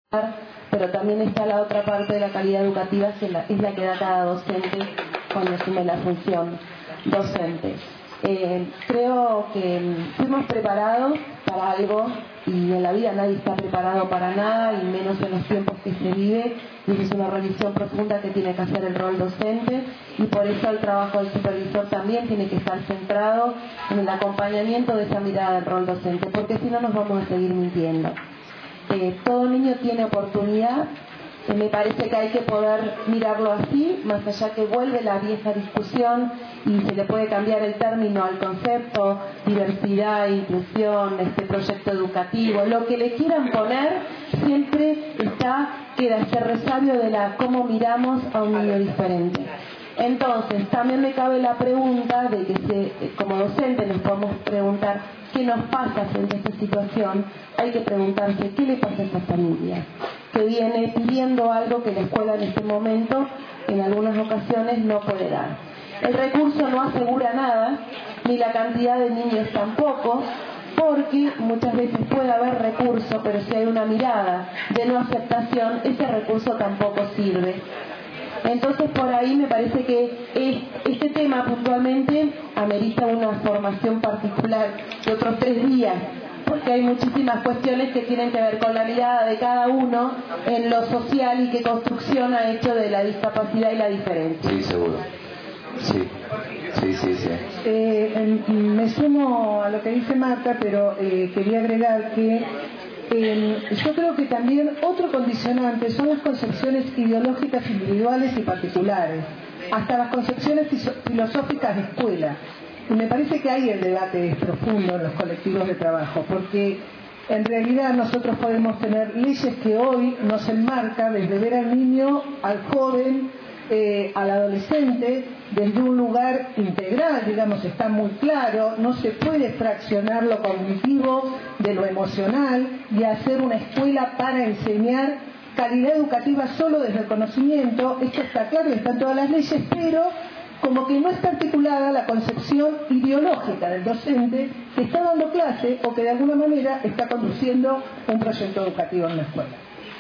pero también está la otra parte de la calidad educativa, que es la que da cada docente cuando asume la función docente. Creo que fuimos preparados para algo, y en la vida nadie está preparado para nada, y menos en los tiempos que se vive, y esa es una revisión profunda que tiene que hacer el rol docente, y por eso el trabajo del supervisor también tiene que estar centrado en el acompañamiento de esa mirada del rol docente, porque si no nos vamos a seguir mintiendo. Todo niño tiene oportunidad. Me parece que hay que poder mirarlo así, más allá que vuelve la vieja discusión y se le puede cambiar el término al concepto, diversidad, inclusión, proyecto educativo, lo que le quieran poner, siempre queda ese resabio de cómo miramos a un niño diferente. Entonces, también me cabe la pregunta de que como docente nos podemos preguntar qué nos pasa frente a esta situación. Hay que preguntarse qué le pasa a esta familia que viene pidiendo algo que la escuela en este momento, en algunas ocasiones, no puede dar. El recurso no asegura nada, ni la cantidad de niños tampoco, porque muchas veces puede haber recurso, pero si hay una mirada de no aceptación, ese recurso tampoco sirve. Entonces, por ahí me parece que este tema puntualmente amerita una formación particular de otros 3 días, porque hay muchísimas cuestiones que tienen que ver con la mirada de cada uno en lo social y qué construcción ha hecho de la discapacidad y la diferencia. Sí, seguro. Sí. Me sumo a lo que dice Marta, pero quería agregar que yo creo que también otro condicionante son las concepciones ideológicas individuales y particulares, hasta las concepciones filosóficas de escuela. Y me parece que ahí el debate es profundo en los colectivos de trabajo, porque en realidad nosotros podemos tener leyes que hoy nos enmarcan desde ver al niño, al joven, al adolescente, desde un lugar integral, digamos, está muy claro, no se puede fraccionar lo cognitivo de lo emocional y hacer una escuela para enseñar calidad educativa solo desde el conocimiento. Esto está claro y está en todas las leyes, pero como que no está articulada la concepción ideológica del docente que está dando clase o que de alguna manera está conduciendo un proyecto educativo en la escuela.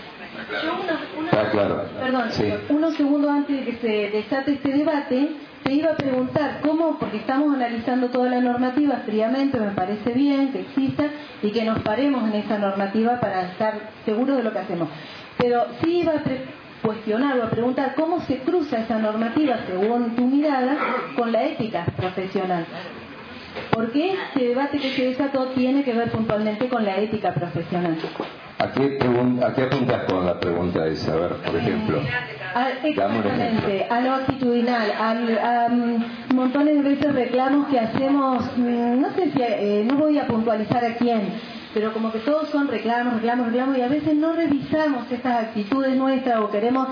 Perdón, sí. Unos segundos antes de que se desate este debate, te iba a preguntar cómo, porque estamos analizando toda la normativa fríamente, me parece bien que exista y que nos paremos en esa normativa para estar seguros de lo que hacemos. Pero sí iba a cuestionar o a preguntar cómo se cruza esa normativa, según tu mirada, con la ética profesional. Porque este debate que se desató tiene que ver puntualmente con la ética profesional. ¿A qué apuntas con la pregunta esa? A ver, por ejemplo. Exactamente, a lo actitudinal, a montones de veces reclamos que hacemos, no sé si, no voy a puntualizar a quién, pero como que todos son reclamos, y a veces no revisamos estas actitudes nuestras o queremos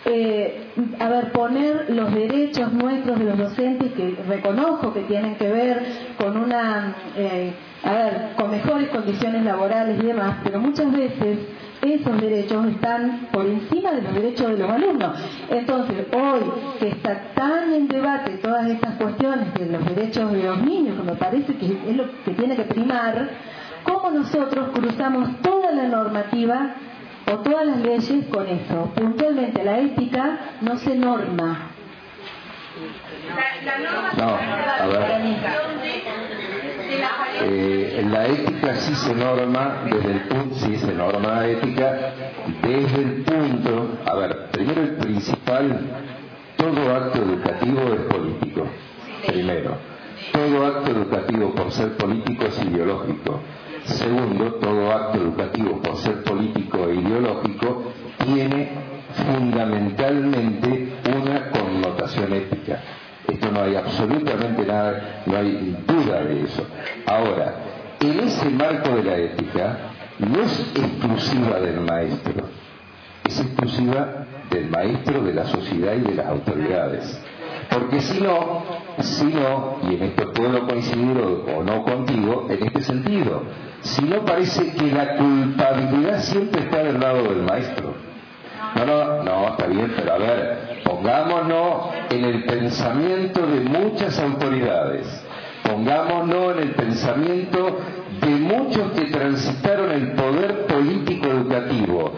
poner los derechos nuestros de los docentes, que reconozco que tienen que ver con con mejores condiciones laborales y demás, pero muchas veces esos derechos están por encima de los derechos de los alumnos. Entonces, hoy que está tan en debate todas estas cuestiones de los derechos de los niños, que me parece que es lo que tiene que primar, ¿cómo nosotros cruzamos toda la normativa o todas las leyes con eso? Puntualmente, la ética no se norma. La ética sí se norma desde el punto, la ética desde el punto, primero el principal, todo acto educativo es político, primero. Todo acto educativo por ser político es ideológico. Segundo, todo acto educativo por ser político e ideológico tiene fundamentalmente una connotación ética. Esto no hay absolutamente nada, no hay duda de eso. Ahora, en ese marco de la ética no es exclusiva del maestro, es exclusiva del maestro, de la sociedad y de las autoridades. Porque si no, y en esto puedo coincidir o no contigo, en este sentido, si no parece que la culpabilidad siempre está del lado del maestro. No, está bien, pero pongámonos en el pensamiento de muchas autoridades, pongámonos en el pensamiento de muchos que transitaron el poder político educativo,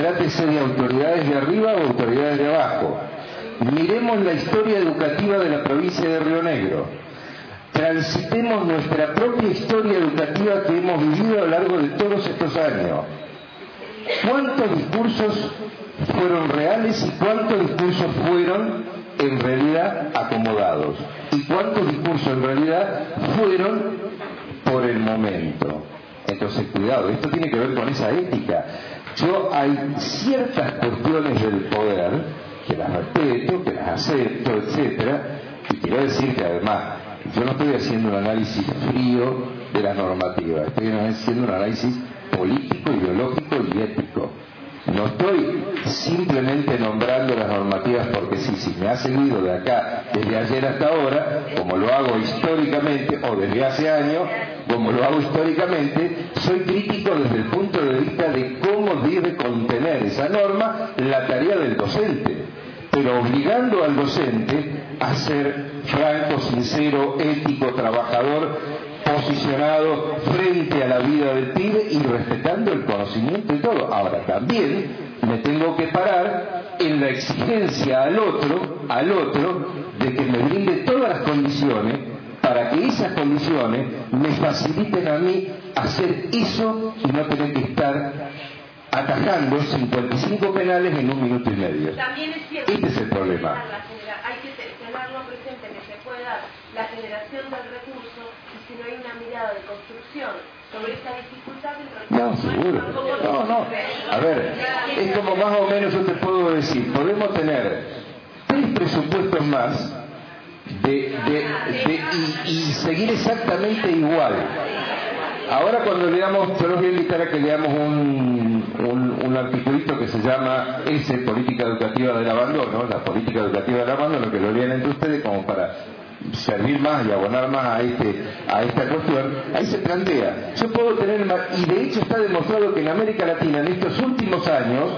trátese de autoridades de arriba o autoridades de abajo. Miremos la historia educativa de la provincia de Río Negro. Transitemos nuestra propia historia educativa que hemos vivido a lo largo de todos estos años. ¿Cuántos discursos fueron reales y cuántos discursos fueron en realidad acomodados? ¿Y cuántos discursos en realidad fueron por el momento? Entonces, cuidado, esto tiene que ver con esa ética. Hay ciertas cuestiones del poder que las respeto, que las acepto, etcétera, y quiero decir que además yo no estoy haciendo un análisis frío de las normativas, estoy haciendo un análisis político, ideológico y ético. No estoy simplemente nombrando las normativas porque sí, si me ha seguido de acá desde ayer hasta ahora, como lo hago históricamente, o desde hace años, como lo hago históricamente, soy crítico desde el punto de vista de cómo debe contener esa norma la tarea del docente, pero obligando al docente a ser franco, sincero, ético, trabajador, posicionado frente a la vida del pibe y respetando el conocimiento y todo. Ahora también me tengo que parar en la exigencia al otro de que me brinde todas las condiciones para que esas condiciones me faciliten a mí hacer eso y no tener que estar atajando 55 penales en 1 minuto y medio. También es cierto, este es el problema. Hay que tenerlo presente que se puede dar la generación del recurso y si no hay una mirada de construcción sobre esa dificultad del recurso. No, seguro. No. A ver, es como más o menos yo te puedo decir, podemos tener 3 presupuestos más y seguir exactamente igual. Ahora cuando leamos, yo los voy a invitar a que leamos un articulito que se llama Política Educativa del Abandono, la política educativa del abandono, que lo lean entre ustedes como para servir más y abonar más a esta cuestión. Ahí se plantea, yo puedo tener más, y de hecho está demostrado que en América Latina en estos últimos años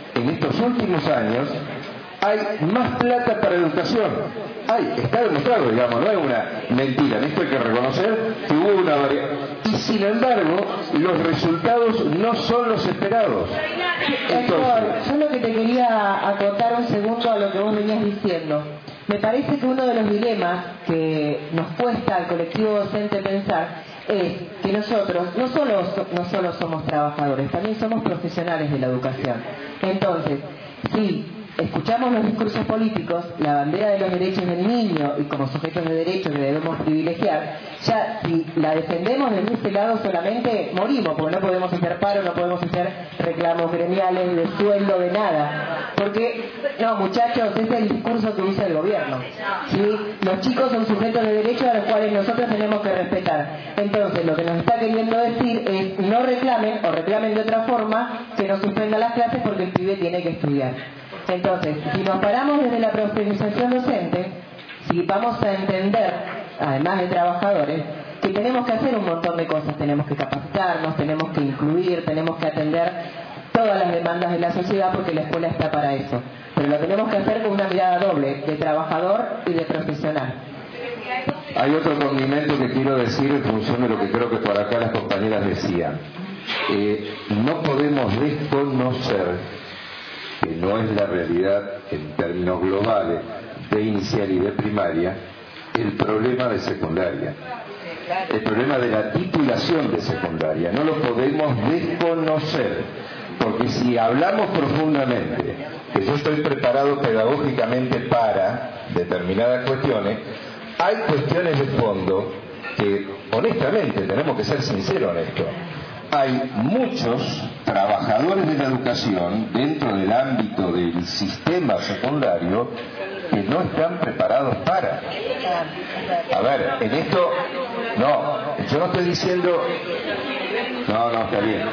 hay más plata para educación. Está demostrado, digamos, no es una mentira. En esto hay que reconocer que hubo una variación. Y sin embargo, los resultados no son los esperados. Héctor, yo lo que te quería acotar un segundo a lo que vos venías diciendo. Me parece que uno de los dilemas que nos cuesta al colectivo docente pensar es que nosotros no solo somos trabajadores, también somos profesionales de la educación. Entonces, sí, escuchamos los discursos políticos, la bandera de los derechos del niño y como sujetos de derecho que debemos privilegiar, ya si la defendemos desde este lado solamente morimos, porque no podemos hacer paro, no podemos hacer reclamos gremiales de sueldo, de nada. Porque, no muchachos, ese es el discurso que usa el gobierno. ¿Sí? Los chicos son sujetos de derecho a los cuales nosotros tenemos que respetar. Entonces, lo que nos está queriendo decir es no reclamen o reclamen de otra forma que nos suspendan las clases porque el pibe tiene que estudiar. Entonces, si nos paramos desde la profesionalización docente, si vamos a entender, además de trabajadores, que tenemos que hacer un montón de cosas, tenemos que capacitarnos, tenemos que incluir, tenemos que atender todas las demandas de la sociedad porque la escuela está para eso. Pero lo tenemos que hacer con una mirada doble, de trabajador y de profesional. Hay otro condimento que quiero decir en función de lo que creo que por acá las compañeras decían. No podemos desconocer que no es la realidad en términos globales de inicial y de primaria, el problema de secundaria, el problema de la titulación de secundaria. No lo podemos desconocer, porque si hablamos profundamente, que yo estoy preparado pedagógicamente para determinadas cuestiones, hay cuestiones de fondo que, honestamente, tenemos que ser sinceros en esto. Hay muchos trabajadores de la educación dentro del ámbito del sistema secundario que no están preparados para. A ver, en esto, no, yo no estoy diciendo... No, está bien.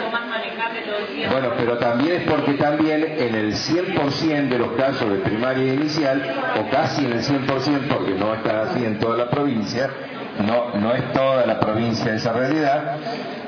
Bueno, pero también es porque también en el 100% de los casos de primaria inicial, o casi en el 100%, porque no está así en toda la provincia, no es toda la provincia esa realidad,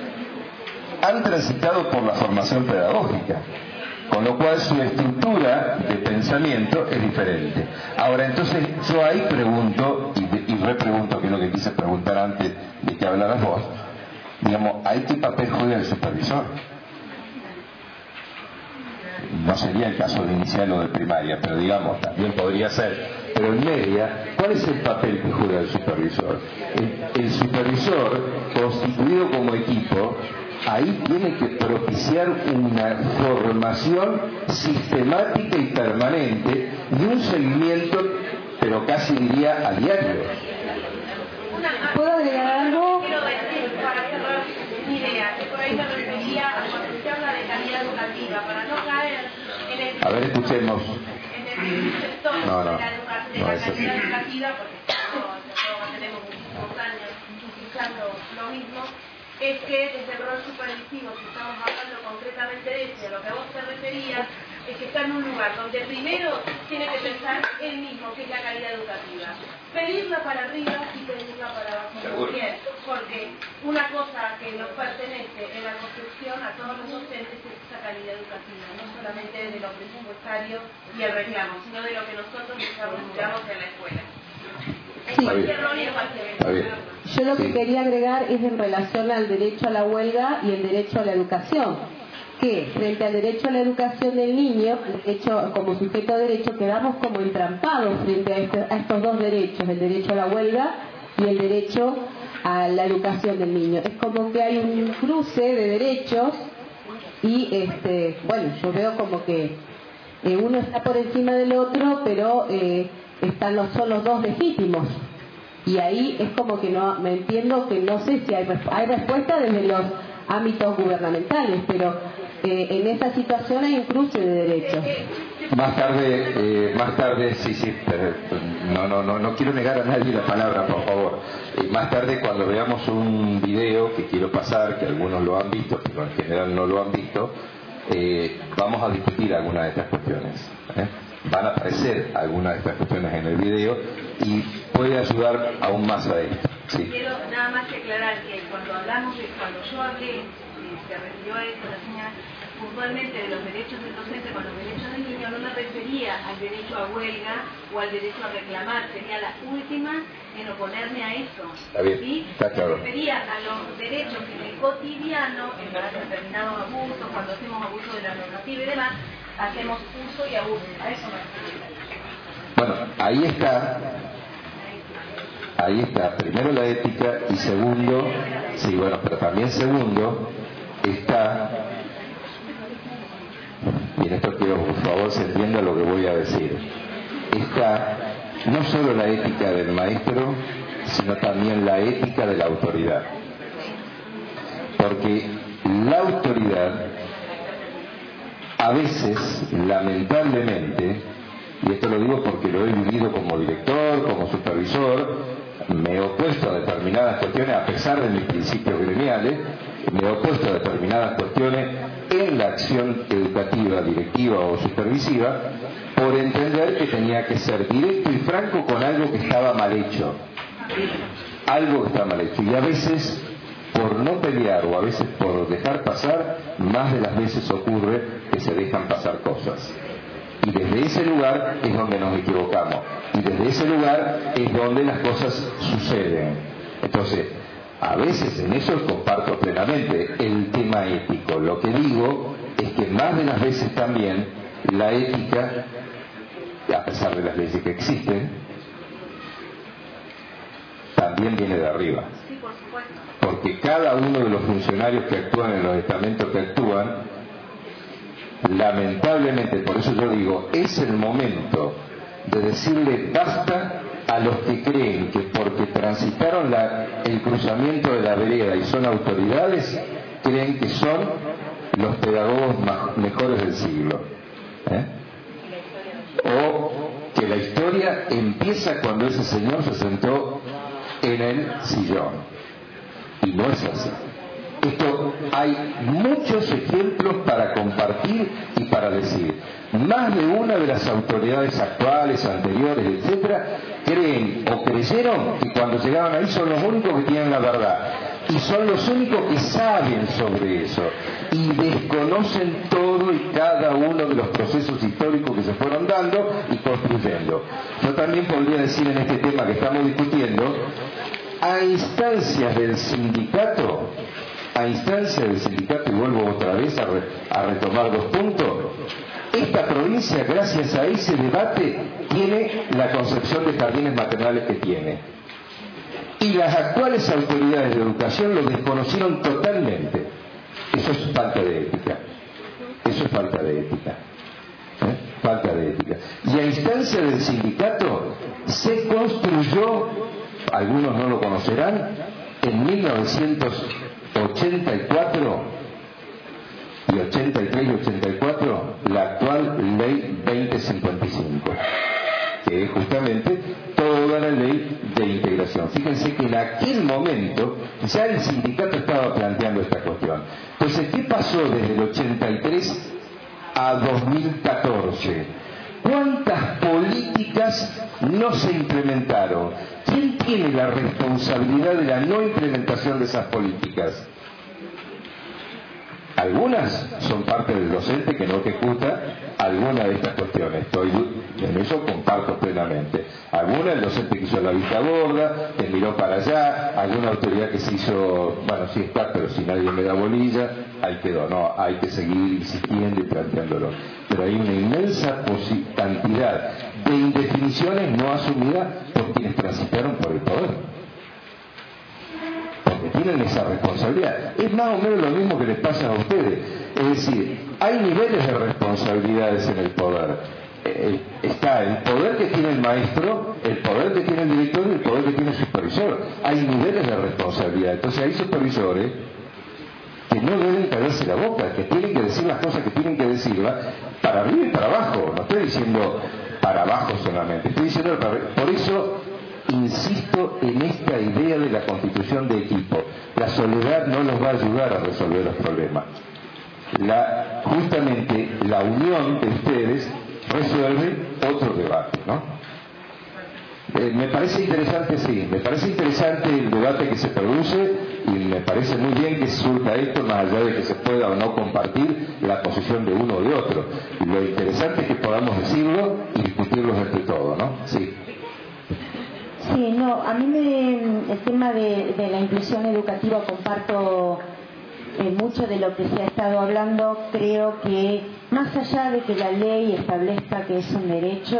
han transitado por la formación pedagógica, con lo cual su estructura de pensamiento es diferente. Ahora, entonces, yo ahí pregunto, y repregunto, que es lo que quise preguntar antes de que hablaras vos, digamos, ¿ahí qué papel juega el supervisor? no sería el caso de inicial o de primaria, pero digamos, también podría ser. Pero en media, ¿cuál es el papel que juega el supervisor? El supervisor, constituido como equipo, ahí tiene que propiciar una formación sistemática y permanente y un seguimiento, pero casi diría a diario. ¿Puedo agregar algo? Quiero decir, para cerrar mi idea, que por ahí me refería a cuando se habla de calidad educativa, para no caer en el... A ver, escuchemos. En el sector de la calidad educativa, porque todos tenemos muchísimos años escuchando lo mismo, es que desde el rol supervisivo, si estamos hablando concretamente de eso, a lo que a vos te referías, es que está en un lugar donde primero tiene que pensar él mismo, que es la calidad educativa. Pedirla para arriba y pedirla para abajo. Bien, porque una cosa que nos pertenece en la construcción a todos los docentes es esa calidad educativa, no solamente de lo presupuestario y el reclamo, sino de lo que nosotros desarrollamos en la escuela. Yo lo que quería agregar es en relación al derecho a la huelga y el derecho a la educación, que frente al derecho a la educación del niño, el derecho como sujeto de derecho, quedamos como entrampados frente a estos dos derechos, el derecho a la huelga y el derecho a la educación del niño. Es como que hay un cruce de derechos y bueno, yo veo como que uno está por encima del otro, pero son los dos legítimos. Y ahí es como que no me entiendo, que no sé si hay respuesta desde los ámbitos gubernamentales, pero en esa situación hay un cruce de derechos. Más tarde, sí, no quiero negar a nadie la palabra, por favor. Más tarde, cuando veamos un video que quiero pasar, que algunos lo han visto, pero en general no lo han visto, vamos a discutir algunas de estas cuestiones. Van a aparecer algunas de estas cuestiones en el video y puede ayudar aún más a esto. Sí. Quiero nada más que aclarar que cuando yo hablé, se refirió a esto la señora, puntualmente de los derechos del docente con los derechos del niño, no me refería al derecho a huelga o al derecho a reclamar, sería la última en oponerme a eso. Está bien, ¿sí? está claro. Me refería a los derechos que en el cotidiano, en determinados abusos, cuando hacemos abuso de la normativa y demás, hacemos uso y abuso. A eso me refería. Bueno, ahí está, primero la ética y segundo, sí, bueno, pero también segundo, está, y en esto quiero por favor se entienda lo que voy a decir, está no solo la ética del maestro, sino también la ética de la autoridad. Porque la autoridad, a veces, lamentablemente, y esto lo digo porque lo he vivido como director, como supervisor, me he opuesto a determinadas cuestiones, a pesar de mis principios gremiales, me he opuesto a determinadas cuestiones en la acción educativa, directiva o supervisiva, por entender que tenía que ser directo y franco con algo que estaba mal hecho. Algo que estaba mal hecho. Y a veces, por no pelear o a veces por dejar pasar, más de las veces ocurre que se dejan pasar cosas. Y desde ese lugar es donde nos equivocamos. Y desde ese lugar es donde las cosas suceden. Entonces, a veces en eso comparto plenamente el tema ético. Lo que digo es que más de las veces también la ética, a pesar de las leyes que existen, también viene de arriba. Porque cada uno de los funcionarios que actúan en los estamentos que actúan, lamentablemente, por eso yo digo, es el momento de decirle basta a los que creen que porque transitaron el cruzamiento de la vereda y son autoridades, creen que son los pedagogos mejores del siglo. O que la historia empieza cuando ese señor se sentó en el sillón. Y no es así. Esto hay muchos ejemplos para compartir y para decir. Más de una de las autoridades actuales, anteriores, etcétera, creen o creyeron que cuando llegaban ahí son los únicos que tienen la verdad. Y son los únicos que saben sobre eso. Y desconocen todo y cada uno de los procesos históricos que se fueron dando y construyendo. Yo también podría decir en este tema que estamos discutiendo, a instancias del sindicato, y vuelvo otra vez a retomar 2 puntos, es esta provincia, gracias a ese debate, tiene la concepción de jardines maternales que tiene. Y las actuales autoridades de educación lo desconocieron totalmente. Eso es falta de ética. Eso es falta de ética. Falta de ética. Y a instancia del sindicato se construyó, algunos no lo conocerán, en 1984 y 83 y 84 la actual ley 2055, que es justamente toda la ley de integración. Fíjense que en aquel momento ya el sindicato estaba planteando esta cuestión. Entonces, ¿qué pasó desde el 83 a 2014? ¿Cuántas políticas no se implementaron? ¿Quién tiene la responsabilidad de la no implementación de esas políticas? Algunas son parte del docente que no ejecuta alguna de estas cuestiones. En eso comparto plenamente. Alguna el docente que hizo la vista gorda, que miró para allá, alguna autoridad que se hizo, bueno, sí está, pero si nadie me da bolilla, ahí quedó. No, hay que seguir insistiendo y planteándolo. Pero hay una inmensa cantidad de indefiniciones no asumidas por quienes transitaron por el poder. Porque tienen esa responsabilidad. Es más o menos lo mismo que les pasa a ustedes. Es decir, hay niveles de responsabilidades en el poder. Está el poder que tiene el maestro, el poder que tiene el director y el poder que tiene el supervisor. Hay niveles de responsabilidad. Entonces hay supervisores que no deben callarse la boca, que tienen que decir las cosas que tienen que decirlas para arriba y para abajo. No estoy diciendo para abajo solamente, estoy diciendo para arriba. Por eso insisto en esta idea de la constitución de equipo. La soledad no nos va a ayudar a resolver los problemas. Justamente la unión de ustedes resuelve otro debate, ¿no? Me parece interesante, sí, me parece interesante el debate que se produce y me parece muy bien que surja esto, más allá de que se pueda o no compartir la posición de uno o de otro. Y lo interesante es que podamos decirlo y discutirlo entre todos, ¿no? Sí. Sí, no, a mí el tema de la inclusión educativa comparto mucho de lo que se ha estado hablando. Creo que más allá de que la ley establezca que es un derecho,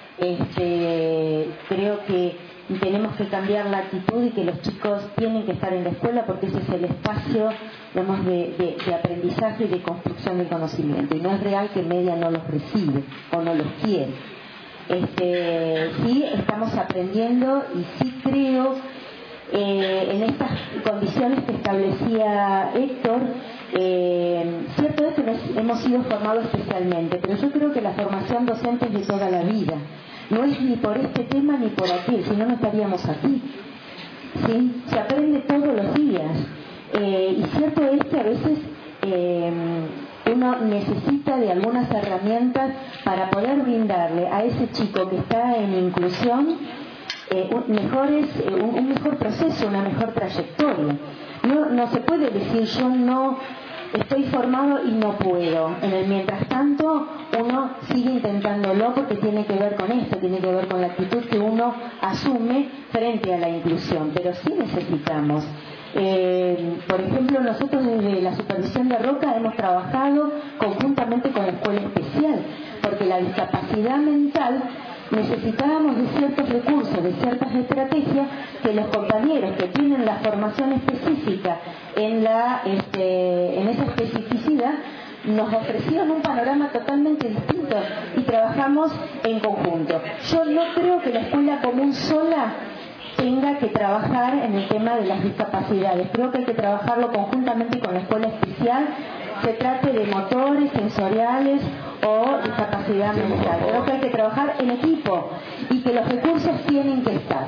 creo que tenemos que cambiar la actitud y que los chicos tienen que estar en la escuela porque ese es el espacio, digamos, de aprendizaje y de construcción del conocimiento. Y no es real que media no los recibe o no los quiere. Sí estamos aprendiendo y sí creo en estas condiciones que establecía Héctor, cierto es que hemos sido formados especialmente, pero yo creo que la formación docente es de toda la vida, no es ni por este tema ni por aquel, si no, no estaríamos aquí, ¿sí? Se aprende todos los días, y cierto es que a veces uno necesita de algunas herramientas para poder brindarle a ese chico que está en inclusión un mejor proceso, una mejor trayectoria. No se puede decir yo no estoy formado y no puedo. En el mientras tanto uno sigue intentándolo porque tiene que ver con esto, tiene que ver con la actitud que uno asume frente a la inclusión, pero sí necesitamos. Por ejemplo, nosotros desde la supervisión de Roca hemos trabajado conjuntamente con la escuela especial, porque la discapacidad mental necesitábamos de ciertos recursos, de ciertas estrategias que los compañeros que tienen la formación específica en esa especificidad nos ofrecieron un panorama totalmente distinto y trabajamos en conjunto. Yo no creo que la escuela común sola tenga que trabajar en el tema de las discapacidades. Creo que hay que trabajarlo conjuntamente con la escuela especial, se trate de motores, sensoriales o discapacidad mental. Creo que hay que trabajar en equipo y que los recursos tienen que estar.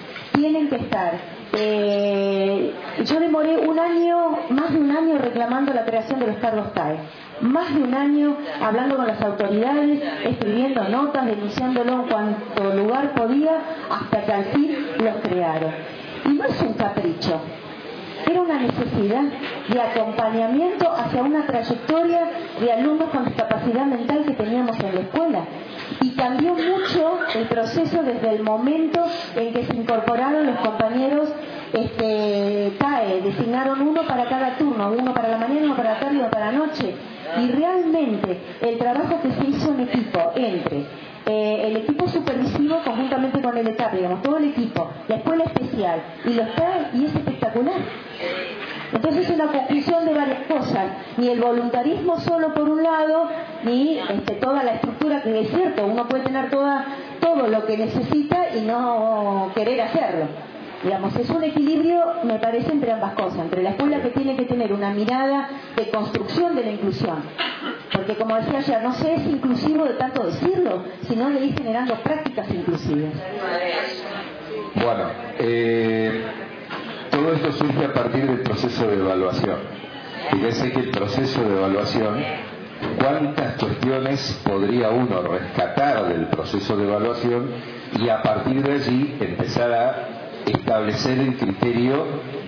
Yo demoré más de un año reclamando la creación de los cargos TAE. Más de un año hablando con las autoridades, escribiendo notas, denunciándolo en cuanto lugar podía, hasta que al fin los crearon. Y no es un capricho, era una necesidad de acompañamiento hacia una trayectoria de alumnos con discapacidad mental que teníamos en la escuela. Y cambió mucho el proceso desde el momento en que se incorporaron los compañeros CAE, designaron uno para cada turno, uno para la mañana, uno para la tarde y uno para la noche. Y realmente el trabajo que se hizo en equipo entre el equipo supervisivo conjuntamente con el ECAP, digamos, todo el equipo, la escuela especial y los PAE, y es espectacular. Entonces es una conjunción de varias cosas, ni el voluntarismo solo por un lado, ni toda la estructura, que es cierto, uno puede tener todo lo que necesita y no querer hacerlo. Digamos, es un equilibrio, me parece, entre ambas cosas, entre la escuela que tiene que tener una mirada de construcción de la inclusión, porque como decía ayer, no se es inclusivo de tanto decirlo, sino de ir generando prácticas inclusivas. Bueno, todo esto surge a partir del proceso de evaluación. Fíjense que el proceso de evaluación, ¿cuántas cuestiones podría uno rescatar del proceso de evaluación y a partir de allí empezar a establecer el criterio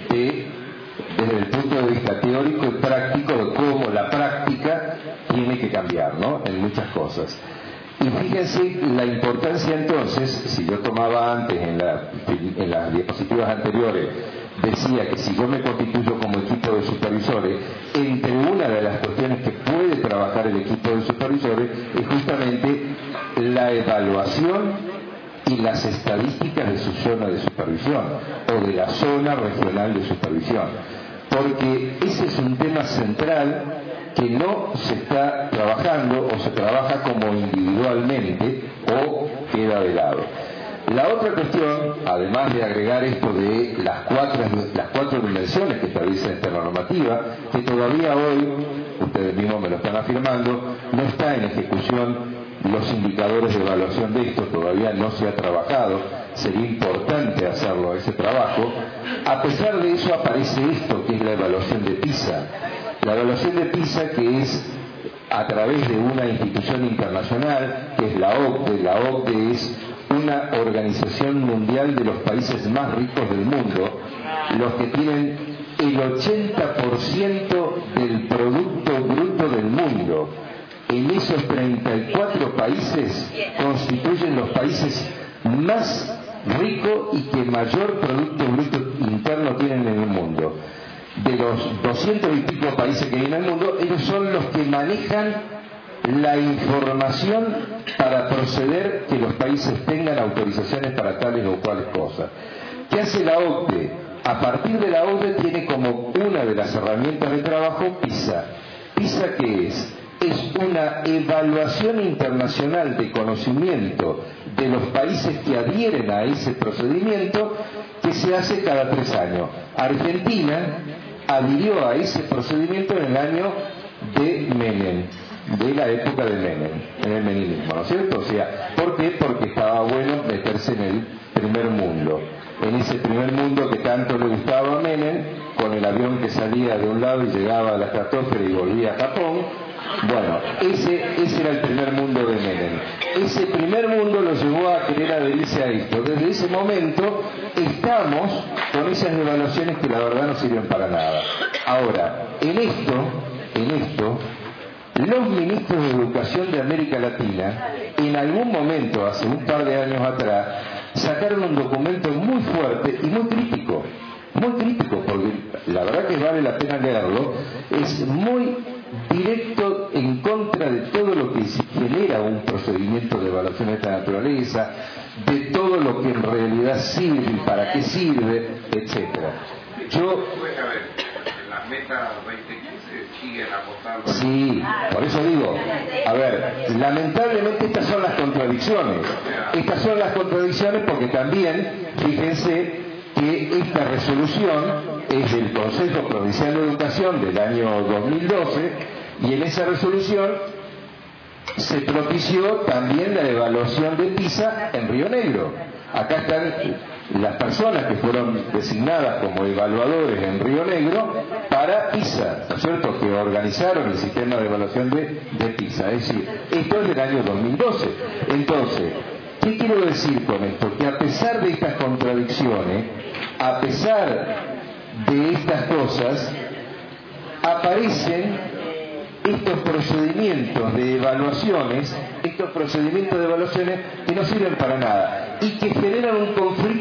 desde el punto de vista teórico y práctico de cómo la práctica tiene que cambiar, ¿no?, en muchas cosas? Y fíjense la importancia entonces, si yo tomaba antes en las diapositivas anteriores, decía que si yo me constituyo como equipo de supervisores, entre una de las cuestiones que puede trabajar el equipo de supervisores es justamente la evaluación y las estadísticas de su zona de supervisión o de la zona regional de supervisión, porque ese es un tema central que no se está trabajando o se trabaja como individualmente o queda de lado. La otra cuestión, además de agregar esto de las cuatro dimensiones que establece esta normativa, que todavía hoy, ustedes mismos me lo están afirmando, no está en ejecución los indicadores de evaluación de esto, todavía no se ha trabajado, sería importante hacerlo, ese trabajo. A pesar de eso aparece esto, que es la evaluación de PISA. La evaluación de PISA, que es a través de una institución internacional, que es la OCDE. La OCDE es una organización mundial de los países más ricos del mundo, los que tienen el 80% del Producto Bruto del mundo. En esos 34 países constituyen los países más ricos y que mayor Producto Bruto Interno tienen en el mundo. De los 200 y pico países que hay en el mundo, ellos son los que manejan la información para proceder que los países tengan autorizaciones para tales o cuales cosas. ¿Qué hace la OCDE? A partir de la OCDE tiene como una de las herramientas de trabajo PISA. ¿PISA qué es? Es una evaluación internacional de conocimiento de los países que adhieren a ese procedimiento que se hace cada 3 años. Argentina adhirió a ese procedimiento en el año de Menem, de la época de Menem, en el meninismo, ¿no es cierto? O sea, ¿por qué? Porque estaba bueno meterse en el primer mundo, en ese primer mundo que tanto le gustaba a Menem, con el avión que salía de un lado y llegaba a la estratosfera y volvía a Japón. Bueno, ese era el primer mundo de Menem. Ese primer mundo lo llevó a querer adherirse a esto. Desde ese momento estamos con esas evaluaciones que la verdad no sirven para nada. Ahora, en esto, los ministros de Educación de América Latina, en algún momento, hace un par de años atrás, sacaron un documento muy fuerte y muy crítico, porque la verdad que vale la pena leerlo, es muy directo en contra de todo lo que genera un procedimiento de evaluación de esta naturaleza, de todo lo que en realidad sirve y para qué sirve, etcétera. Las metas 2015 siguen apostando. Sí, por eso digo, a ver, lamentablemente estas son las contradicciones. Estas son las contradicciones porque también, fíjense, que esta resolución es del Consejo Provincial de Educación del año 2012 y en esa resolución se propició también la evaluación de PISA en Río Negro. Acá están las personas que fueron designadas como evaluadores en Río Negro para PISA, ¿no es cierto?, que organizaron el sistema de evaluación de PISA. Es decir, esto es del año 2012. Entonces, ¿qué quiero decir con esto? Que a pesar de estas contradicciones, a pesar de estas cosas, aparecen estos procedimientos de evaluaciones que no sirven para nada y que generan un conflicto institucional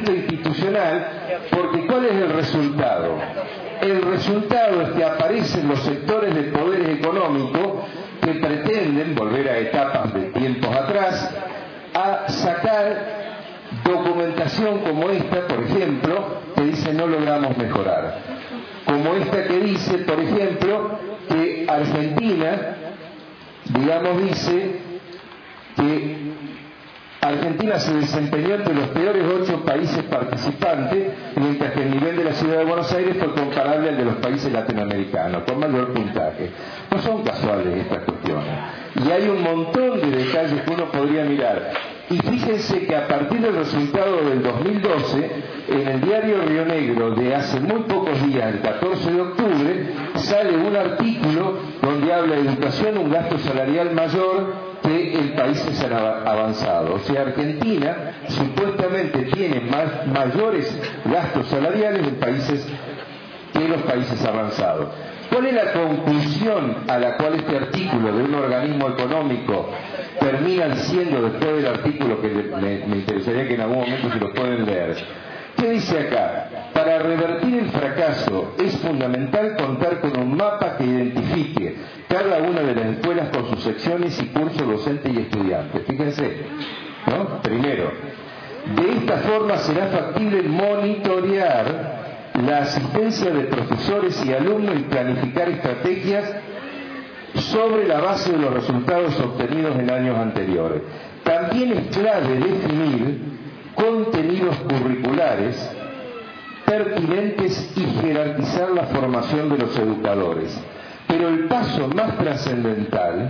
institucional, porque ¿cuál es el resultado? El resultado es que aparecen los sectores de poder económico que pretenden volver a etapas de tiempos atrás, a sacar documentación como esta, por ejemplo, que dice no logramos mejorar. Como esta que dice, por ejemplo, que Argentina, digamos, dice que Argentina se desempeñó entre los peores 8 países participantes, mientras que el nivel de la ciudad de Buenos Aires fue comparable al de los países latinoamericanos, con mayor puntaje. No son casuales estas cuestiones. Y hay un montón de detalles que uno podría mirar. Y fíjense que a partir del resultado del 2012, en el diario Río Negro de hace muy pocos días, el 14 de octubre, sale un artículo donde habla de educación, un gasto salarial mayor que el países avanzado. O sea, Argentina supuestamente tiene mayores gastos salariales en países que los países avanzados. ¿Cuál es la conclusión a la cual este artículo de un organismo económico termina siendo, después del artículo que me interesaría que en algún momento se lo pueden leer? ¿Qué dice acá? Para revertir el fracaso es fundamental contar con un mapa que identifique cada una de las escuelas con sus secciones y cursos docentes y estudiantes. Fíjense, ¿no? Primero, de esta forma será factible monitorear la asistencia de profesores y alumnos y planificar estrategias sobre la base de los resultados obtenidos en años anteriores. También es clave definir contenidos curriculares pertinentes y jerarquizar la formación de los educadores. Pero el paso más trascendental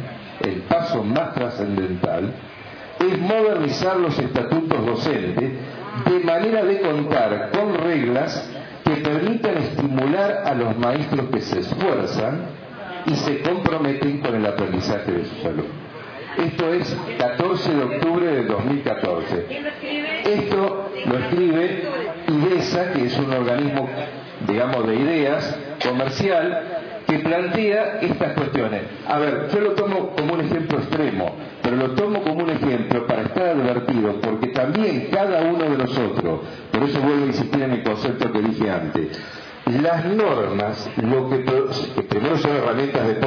es modernizar los estatutos docentes de manera de contar con reglas que permitan estimular a los maestros que se esfuerzan y se comprometen con el aprendizaje de sus alumnos. Esto es 14 de octubre del 2014. Esto lo escribe IDESA, que es un organismo, digamos, de ideas comercial, que plantea estas cuestiones. A ver, yo lo tomo como un ejemplo extremo, pero lo tomo como un ejemplo para estar advertido, porque también cada uno de nosotros, por eso vuelvo a insistir en el concepto que dije antes, las normas, que primero son herramientas de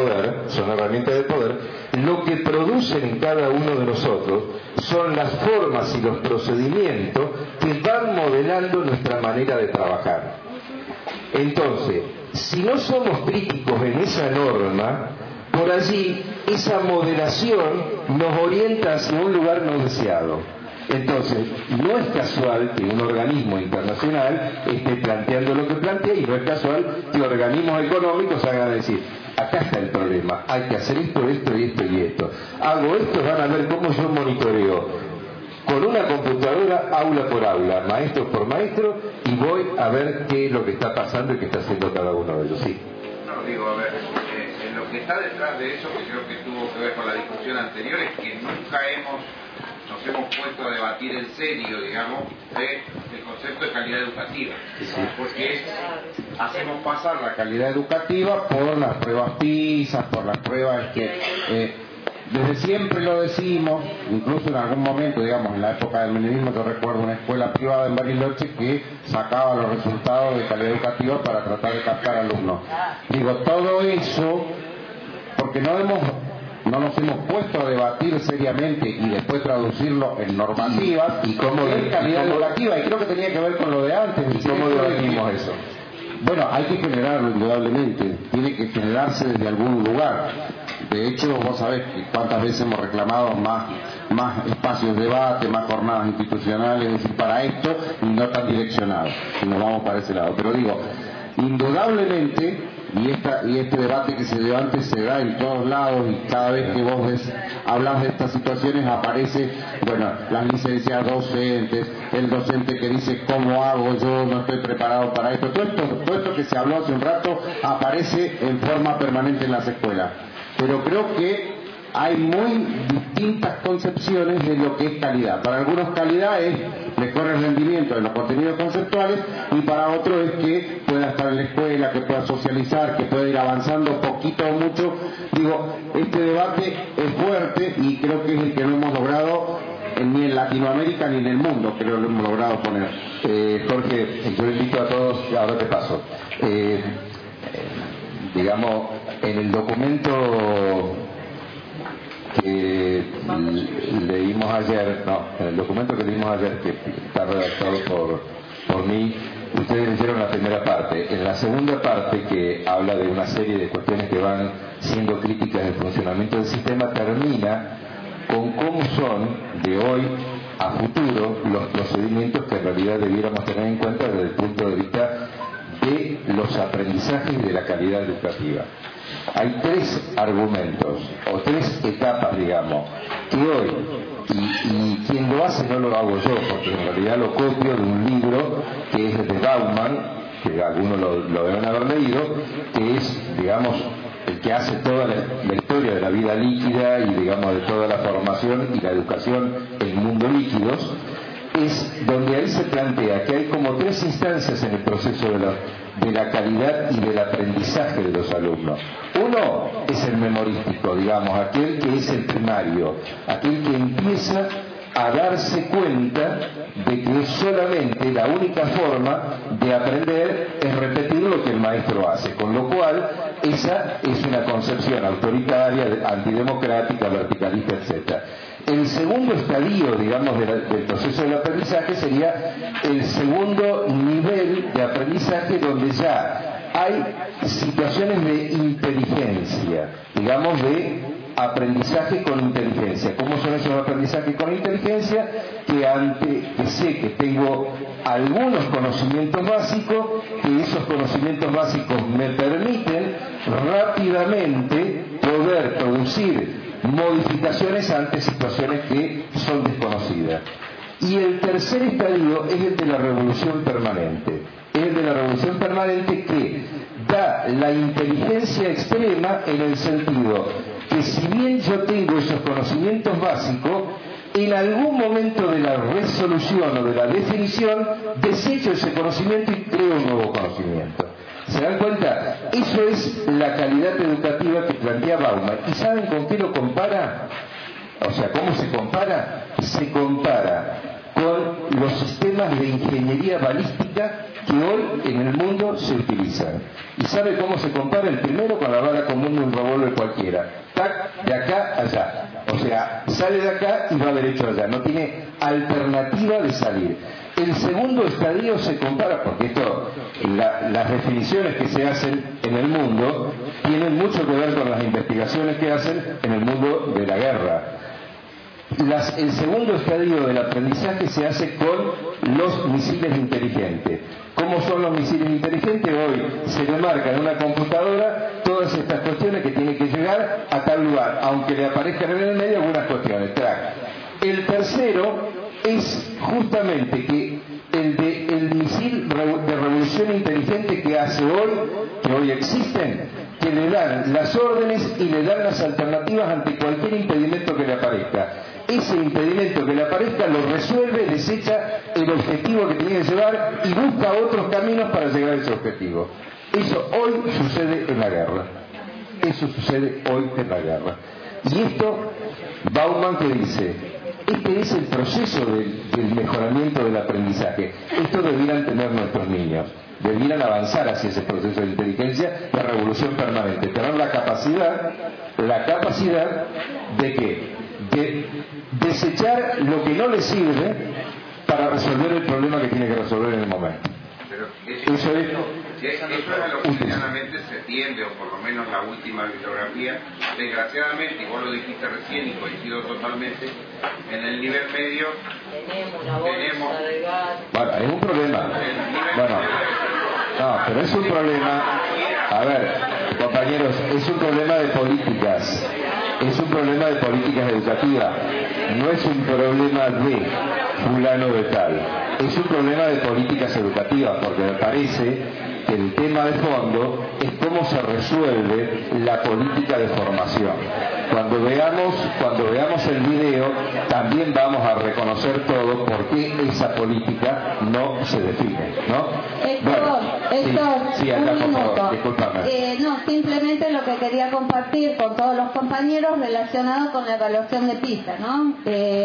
poder, lo que producen en cada uno de nosotros son las formas y los procedimientos que van modelando nuestra manera de trabajar. Entonces, si no somos críticos en esa norma, por allí esa modelación nos orienta hacia un lugar no deseado. Entonces, no es casual que un organismo internacional esté planteando lo que plantea, y no es casual que organismos económicos hagan decir, acá está el problema, hay que hacer esto, esto y esto y esto. Hago esto, van a ver cómo yo monitoreo con una computadora, aula por aula, maestro por maestro, y voy a ver qué es lo que está pasando y qué está haciendo cada uno de ellos. Sí. No, digo, a ver, en lo que está detrás de eso, que creo que tuvo que ver con la discusión anterior, es que nunca nos hemos puesto a debatir en serio, digamos, el concepto de calidad educativa. Sí. Porque hacemos pasar la calidad educativa por las pruebas PISA, por las pruebas que desde siempre lo decimos, incluso en algún momento, digamos, en la época del menemismo, yo recuerdo una escuela privada en Bariloche que sacaba los resultados de calidad educativa para tratar de captar alumnos. Digo, todo eso, porque no nos hemos puesto a debatir seriamente y después traducirlo en normativas y cómo es calidad educativa, y creo que tenía que ver con lo de antes. ¿Y cómo debatimos eso? Bueno, hay que generarlo indudablemente, tiene que generarse desde algún lugar. De hecho, vos sabés cuántas veces hemos reclamado más espacios de debate, más jornadas institucionales, es decir, para esto, y no tan direccionados, si nos vamos para ese lado. Pero digo, indudablemente, y este debate que se dio antes se da en todos lados, y cada vez que vos hablas de estas situaciones aparece, bueno, las licencias docentes, el docente que dice cómo hago yo, no estoy preparado para esto, todo esto que se habló hace un rato aparece en forma permanente en las escuelas. Pero creo que hay muy distintas concepciones de lo que es calidad. Para algunos calidad es mejor el rendimiento de los contenidos conceptuales, y para otros es que pueda estar en la escuela, que pueda socializar, que pueda ir avanzando poquito o mucho. Digo, este debate es fuerte y creo que es el que no hemos logrado ni en Latinoamérica ni en el mundo, creo lo hemos logrado poner. Jorge, yo invito a todos, ahora te paso. Digamos, en el documento que leímos ayer, que está redactado por mí, ustedes leyeron la primera parte. En la segunda parte, que habla de una serie de cuestiones que van siendo críticas del funcionamiento del sistema, termina con cómo son de hoy a futuro los procedimientos que en realidad debiéramos tener en cuenta desde el punto de vista de los aprendizajes y de la calidad educativa. Hay tres argumentos, o tres etapas, digamos, que hoy, y quien lo hace no lo hago yo, porque en realidad lo copio de un libro que es de Bauman, que algunos lo deben haber leído, que es, digamos, el que hace toda la historia de la vida líquida y, digamos, de toda la formación y la educación en mundo líquidos, es donde ahí se plantea que hay como tres instancias en el proceso de la calidad y del aprendizaje de los alumnos. Uno es el memorístico, digamos, aquel que es el primario, aquel que empieza a darse cuenta de que solamente la única forma de aprender es repetir lo que el maestro hace, con lo cual esa es una concepción autoritaria, antidemocrática, verticalista, etc. El segundo estadio, digamos, del proceso del aprendizaje sería el segundo nivel de aprendizaje, donde ya hay situaciones de inteligencia, digamos, de aprendizaje con inteligencia. ¿Cómo son esos aprendizajes con inteligencia? Que sé que tengo algunos conocimientos básicos, que esos conocimientos básicos me permiten rápidamente poder producir modificaciones ante situaciones que son desconocidas. Y el tercer estadio es el de la revolución permanente. Es el de la revolución permanente que da la inteligencia extrema en el sentido que, si bien yo tengo esos conocimientos básicos, en algún momento de la resolución o de la definición desecho ese conocimiento y creo un nuevo conocimiento. ¿Se dan cuenta? Eso es la calidad educativa que plantea Bauman. ¿Y saben con qué lo compara? O sea, ¿cómo se compara? Se compara con los sistemas de ingeniería balística que hoy en el mundo se utilizan. ¿Y sabe cómo se compara? El primero con la bala común de un revólver cualquiera. Tac, de acá a allá. O sea, sale de acá y va derecho allá. No tiene alternativa de salir. El segundo estadio se compara, porque las definiciones que se hacen en el mundo tienen mucho que ver con las investigaciones que hacen en el mundo de la guerra. El segundo estadio del aprendizaje se hace con los misiles inteligentes. ¿Cómo son los misiles inteligentes? Hoy se le marca en una computadora todas estas cuestiones que tienen que llegar a tal lugar, aunque le aparezcan en el medio algunas cuestiones. El tercero es justamente que el misil de revolución inteligente que hace hoy, que hoy existen, que le dan las órdenes y le dan las alternativas ante cualquier impedimento que le aparezca. Ese impedimento que le aparezca lo resuelve, desecha el objetivo que tenía que llevar y busca otros caminos para llegar a ese objetivo. Eso hoy sucede en la guerra. Eso sucede hoy en la guerra. Y esto, Bauman, que dice, este es el proceso del mejoramiento del aprendizaje. Esto debieran tener nuestros niños. Debieran avanzar hacia ese proceso de inteligencia, la revolución permanente. Tener la capacidad de que de desechar lo que no le sirve para resolver el problema que tiene que resolver en el momento. Pero eso es a lo que medianamente se tiende, o por lo menos la última bibliografía. Desgraciadamente, y vos lo dijiste recién y coincido totalmente, en el nivel medio tenemos bueno, es un problema. Bueno, no, pero es un problema. A ver, compañeros, es un problema de políticas. Es un problema de políticas educativas. No es un problema de fulano de tal. Es un problema de políticas educativas, porque me parece que el tema de fondo es cómo se resuelve la política de formación. Cuando veamos el video, también vamos a reconocer todo por qué esa política no se define, ¿no? Héctor, acá, un minuto. Discúlpame. No, simplemente lo que quería compartir con todos los compañeros relacionado con la evaluación de PISA, ¿no?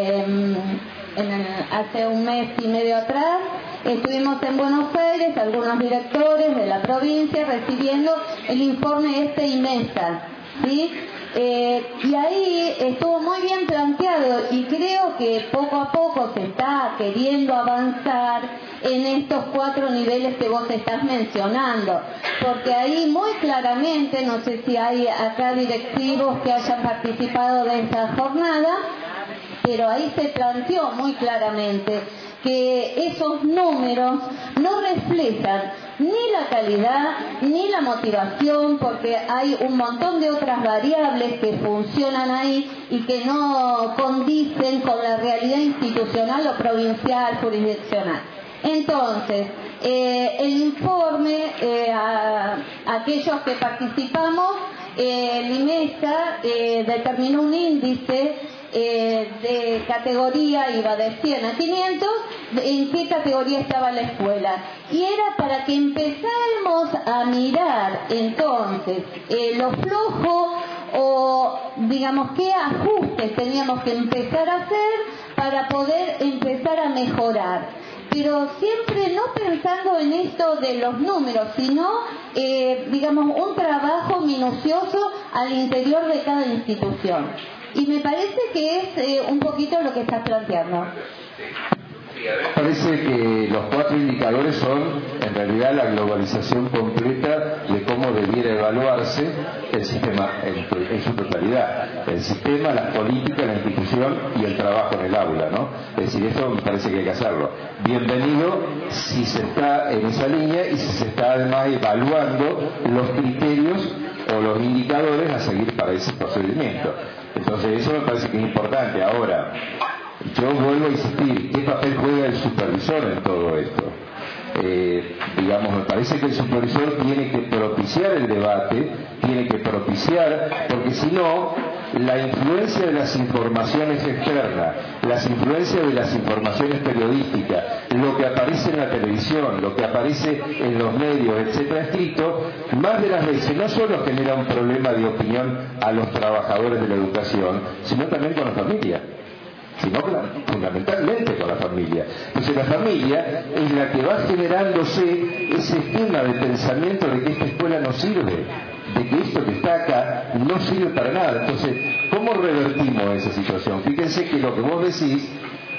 Hace un mes y medio atrás estuvimos en Buenos Aires, algunos directores de la provincia recibiendo el informe IMESA, ¿sí? Y ahí estuvo muy bien planteado y creo que poco a poco se está queriendo avanzar en estos 4 niveles que vos estás mencionando, porque ahí muy claramente, no sé si hay acá directivos que hayan participado de esta jornada, pero ahí se planteó muy claramente que esos números no reflejan ni la calidad ni la motivación, porque hay un montón de otras variables que funcionan ahí y que no condicen con la realidad institucional o provincial, jurisdiccional. Entonces, el informe, aquellos que participamos, el IMESA determinó un índice de categoría, iba de 100 a 500, en qué categoría estaba la escuela, y era para que empezáramos a mirar entonces lo flojo, o digamos qué ajustes teníamos que empezar a hacer para poder empezar a mejorar, pero siempre no pensando en esto de los números, sino digamos un trabajo minucioso al interior de cada institución. Y me parece que es un poquito lo que estás planteando. Parece que los 4 indicadores son en realidad la globalización completa de cómo debiera evaluarse el sistema en su totalidad, el sistema, las políticas, la institución y el trabajo en el aula, ¿no? Es decir, eso me parece que hay que hacerlo. Bienvenido si se está en esa línea y si se está además evaluando los criterios o los indicadores a seguir para ese procedimiento. Entonces eso me parece que es importante. Ahora, yo vuelvo a insistir, ¿qué papel juega el supervisor en todo esto? Digamos, me parece que el supervisor tiene que propiciar el debate, tiene que propiciar, porque si no, la influencia de las informaciones externas, las influencias de las informaciones periodísticas, lo que aparece en la televisión, lo que aparece en los medios, etcétera, escrito, más de las veces no solo genera un problema de opinión a los trabajadores de la educación, sino también con la familia, sino fundamentalmente con la familia. Entonces la familia es la que va generándose ese esquema de pensamiento de que esta escuela no sirve, de que esto que está acá no sirve para nada. Entonces, ¿cómo revertimos esa situación? Fíjense que lo que vos decís,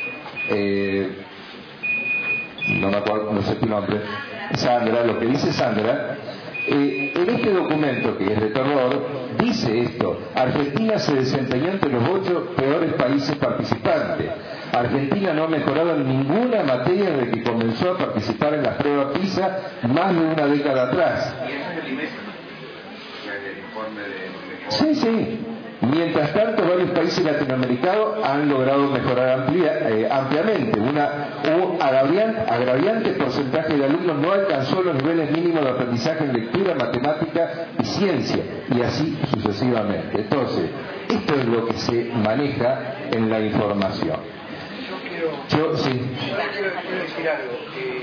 no me acuerdo, no sé tu nombre, Sandra, lo que dice Sandra, en este documento que es de terror, dice esto: Argentina se desempeñó entre los 8 peores países participantes. Argentina no ha mejorado en ninguna materia desde que comenzó a participar en las pruebas PISA más de una década atrás. ¿Y ese es el IMESA? ¿El informe de... Sí. Mientras tanto, varios países latinoamericanos han logrado mejorar ampliamente. Un agraviante porcentaje de alumnos no alcanzó los niveles mínimos de aprendizaje en lectura, matemática y ciencia, y así sucesivamente. Entonces, esto es lo que se maneja en la información. Yo quiero decir algo.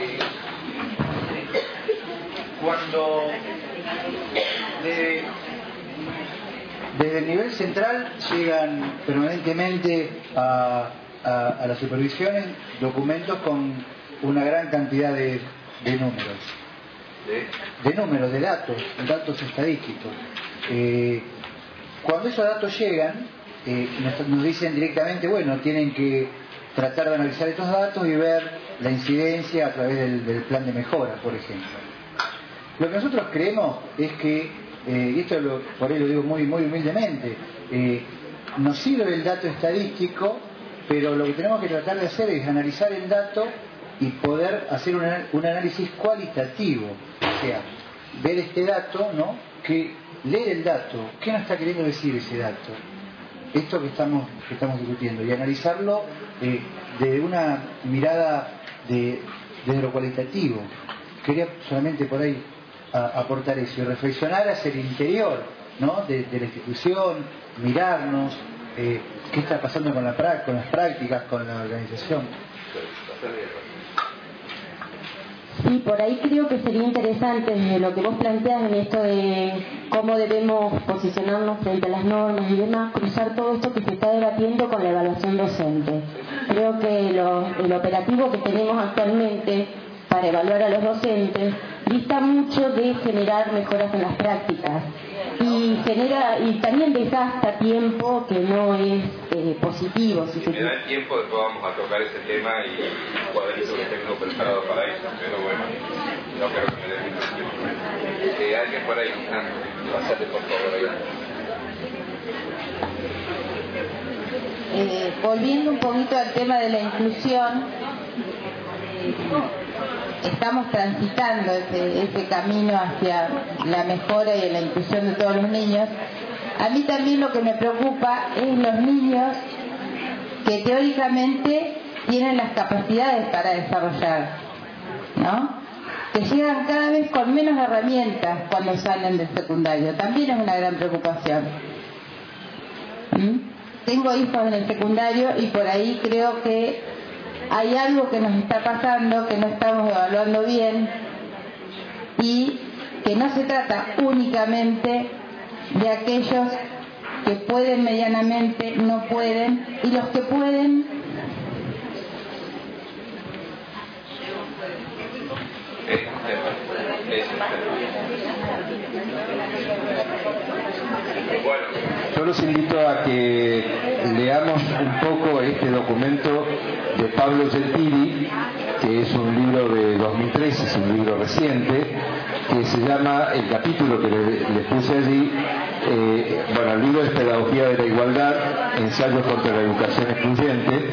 Cuando desde el nivel central llegan permanentemente a las supervisiones documentos con una gran cantidad de números, de datos estadísticos. Cuando esos datos llegan, nos dicen directamente, bueno, tienen que tratar de analizar estos datos y ver la incidencia a través del plan de mejora, por ejemplo. Lo que nosotros creemos es que, y esto por ahí lo digo muy humildemente, nos sirve el dato estadístico, pero lo que tenemos que tratar de hacer es analizar el dato y poder hacer un análisis cualitativo, o sea, ver este dato, ¿no? Leer el dato, ¿qué nos está queriendo decir ese dato? Esto que estamos discutiendo, y analizarlo de una mirada desde lo cualitativo. Quería solamente por ahí aportar eso y reflexionar hacia el interior, ¿no? de la institución, mirarnos, qué está pasando con las prácticas, con la organización. Sí, por ahí creo que sería interesante desde lo que vos planteas en esto de cómo debemos posicionarnos frente a las normas y demás, cruzar todo esto que se está debatiendo con la evaluación docente. Creo que el operativo que tenemos actualmente para evaluar a los docentes dista mucho de generar mejoras en las prácticas y también desgasta tiempo que no es positivo. Si me da el tiempo, después vamos a tocar ese tema y cuadrito que tengo preparado para eso, pero bueno, no creo que me dé mucho tiempo. Alguien por ahí, pasate por favor ahí. Volviendo un poquito al tema de la inclusión, estamos transitando ese camino hacia la mejora y la inclusión de todos los niños. A mí también lo que me preocupa es los niños que teóricamente tienen las capacidades para desarrollar, ¿no? Que llegan cada vez con menos herramientas cuando salen del secundario. También es una gran preocupación. Tengo hijos en el secundario y por ahí creo que hay algo que nos está pasando, que no estamos evaluando bien y que no se trata únicamente de aquellos que pueden medianamente, no pueden, y los que pueden Yo los invito a que leamos un poco este documento de Pablo Gentili, que es un libro de 2013, es un libro reciente, que se llama, el capítulo que les puse allí, bueno, el libro es Pedagogía de la Igualdad, Ensayos contra la Educación Excluyente,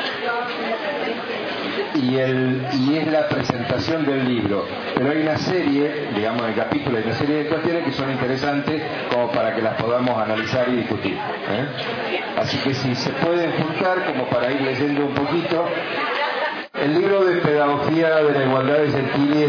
y es la presentación del libro. Pero hay una serie, digamos en el capítulo, hay una serie de cuestiones que son interesantes como para que las podamos analizar y discutir. Así que si se pueden juntar como para ir leyendo un poquito. El libro de Pedagogía de la Igualdad de Gentili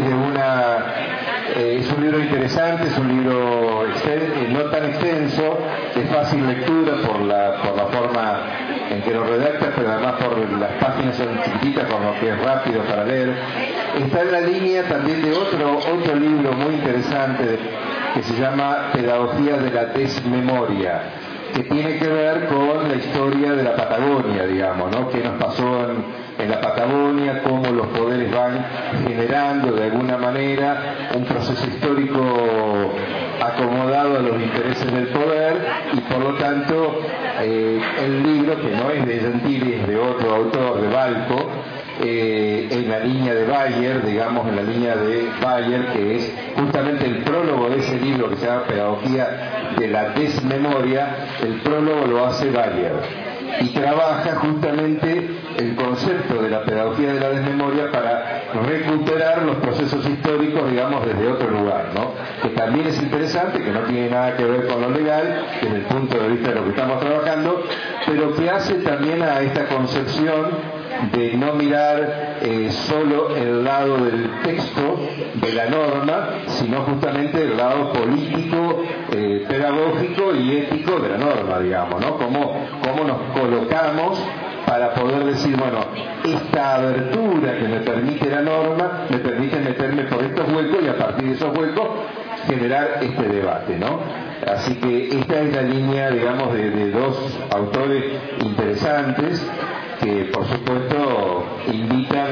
es un libro interesante, es un libro no tan extenso, de fácil lectura por la forma en que lo redacta, pero además por las páginas son chiquititas, con lo que es rápido para leer. Está en la línea también de otro libro muy interesante que se llama Pedagogía de la Desmemoria, que tiene que ver con la historia de la Patagonia, digamos, ¿no? ¿Qué nos pasó en la Patagonia? Cómo los poderes van generando de alguna manera un proceso histórico acomodado a los intereses del poder, y por lo tanto el libro, que no es de Gentili, es de otro autor, de Balco, en la línea de Bayer, digamos, en la línea de Bayer, que es justamente el prólogo de ese libro que se llama Pedagogía de la Desmemoria. El prólogo lo hace Bayer y trabaja justamente el concepto de la pedagogía de la desmemoria para recuperar los procesos históricos, digamos, desde otro lugar, ¿no? Que también es interesante, que no tiene nada que ver con lo legal, desde el punto de vista de lo que estamos trabajando, pero que hace también a esta concepción de no mirar solo el lado del texto, de la norma, sino justamente el lado político, pedagógico y ético de la norma, digamos, ¿no? Cómo nos colocamos para poder decir, bueno, esta abertura que me permite la norma, me permite meterme por estos huecos y a partir de esos huecos generar este debate, ¿no? Así que esta es la línea, digamos, de dos autores interesantes que, por supuesto, invitan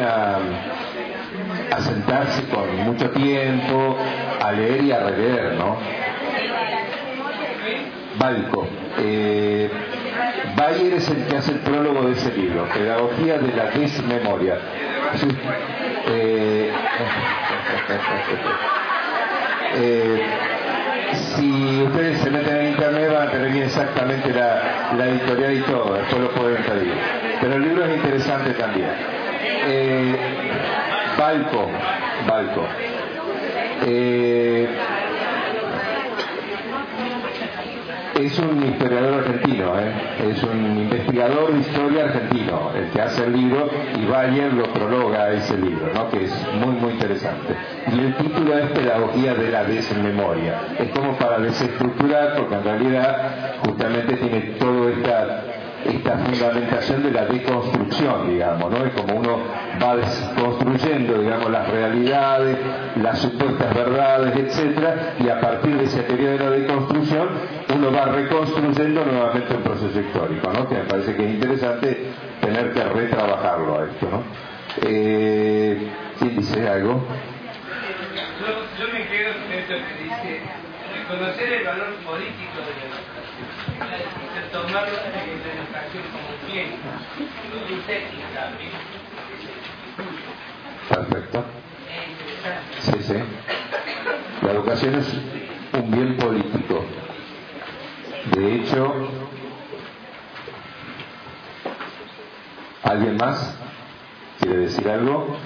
a sentarse con mucho tiempo, a leer y a releer, ¿no? Balco. Bayer es el que hace el prólogo de ese libro, Pedagogía de la Desmemoria. Sí. Si ustedes se meten en internet van a tener bien exactamente la editorial y todo, después lo pueden pedir. Pero el libro es interesante también. Balco. Es un historiador argentino, es un investigador de historia argentino, el que hace el libro, y Bayer lo prologa a ese libro, ¿no? Que es muy, muy interesante. Y el título es Pedagogía de la Desmemoria. Es como para desestructurar, porque en realidad justamente tiene toda esta fundamentación de la deconstrucción, digamos, ¿no? Es como uno va desconstruyendo, digamos, las realidades, las supuestas verdades, etcétera, y a partir de ese periodo de la deconstrucción uno va reconstruyendo nuevamente un proceso histórico, ¿no? Que me parece que es interesante tener que retrabajarlo a esto, ¿no? ¿Quién dice algo? Yo me quedo con esto que dice reconocer el valor político de la educación, tomar la educación como un bien, produce y también. Perfecto. Sí, sí. La educación es un bien político. De hecho, ¿alguien más quiere decir algo?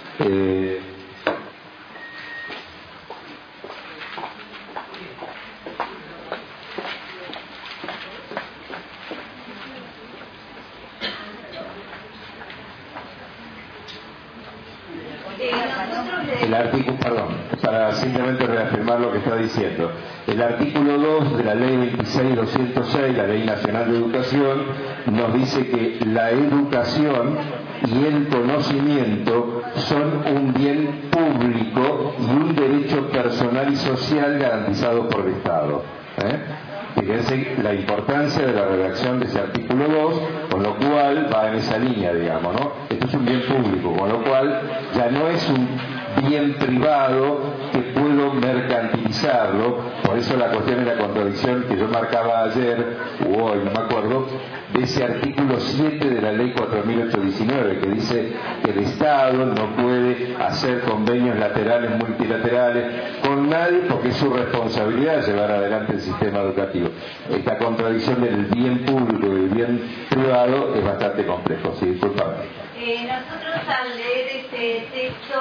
El artículo, perdón, para simplemente reafirmar lo que está diciendo. El artículo 2 de la Ley 26.206, la Ley Nacional de Educación, nos dice que la educación y el conocimiento son un bien público y un derecho personal y social garantizado por el Estado. Fíjense la importancia de la redacción de ese artículo 2, con lo cual va en esa línea, digamos, ¿no? Esto es un bien público, con lo cual ya no es un bien privado que puedo mercantilizarlo. Por eso la cuestión es la contradicción que yo marcaba ayer, o hoy, no me acuerdo, de ese artículo 7 de la Ley 4.819, que dice que el Estado no puede hacer convenios laterales, multilaterales con nadie, porque es su responsabilidad llevar adelante el sistema educativo. Esta contradicción del bien público y del bien privado es bastante complejo. Sí, disculpame. Nosotros al leer este texto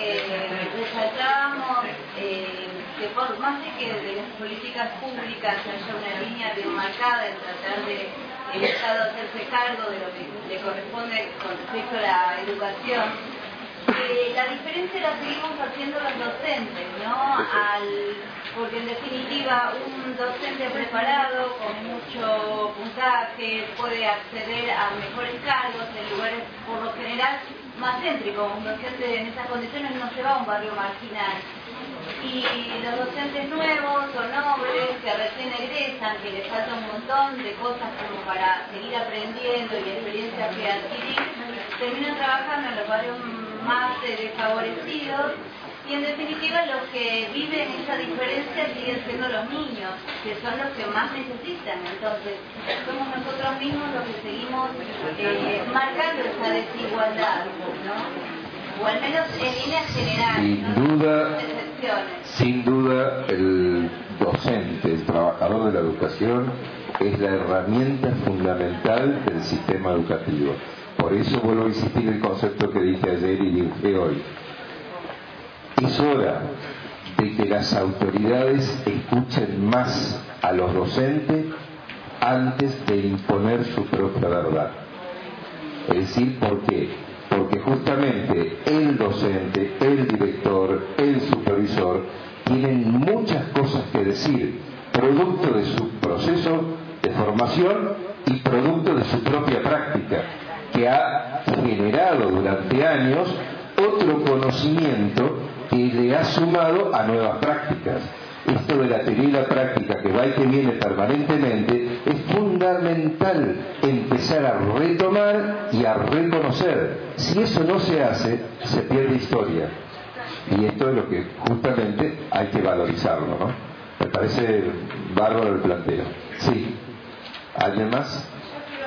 resaltábamos que por más de que de las políticas públicas haya una línea bien marcada en tratar de el Estado hacerse cargo de lo que le corresponde con respecto a la educación, la diferencia la seguimos haciendo los docentes, ¿no? Porque en definitiva un docente preparado con mucho puntaje puede acceder a mejores cargos en lugares por lo general más céntricos. Un docente en esas condiciones no se va a un barrio marginal. Y los docentes nuevos o nobles que recién egresan, que les falta un montón de cosas como para seguir aprendiendo y experiencias que adquirir, terminan trabajando en los barrios más desfavorecidos. Y en definitiva los que viven esa diferencia siguen siendo los niños, que son los que más necesitan. Entonces, somos nosotros mismos los que seguimos marcando esa desigualdad, ¿no? O al menos en líneas generales. Sin duda, el docente, el trabajador de la educación, es la herramienta fundamental del sistema educativo. Por eso vuelvo a insistir en el concepto que dije ayer y dije hoy. Es hora de que las autoridades escuchen más a los docentes antes de imponer su propia verdad. Es decir, ¿por qué? Porque justamente el docente, el director, el supervisor tienen muchas cosas que decir, producto de su proceso de formación y producto de su propia práctica, que ha generado durante años otro conocimiento que le ha sumado a nuevas prácticas. Esto de la teoría y la práctica que va y que viene permanentemente es fundamental empezar a retomar y a reconocer. Si eso no se hace, se pierde historia. Y esto es lo que justamente hay que valorizarlo, ¿no? Me parece bárbaro el planteo. Sí. ¿Alguien más? Yo quiero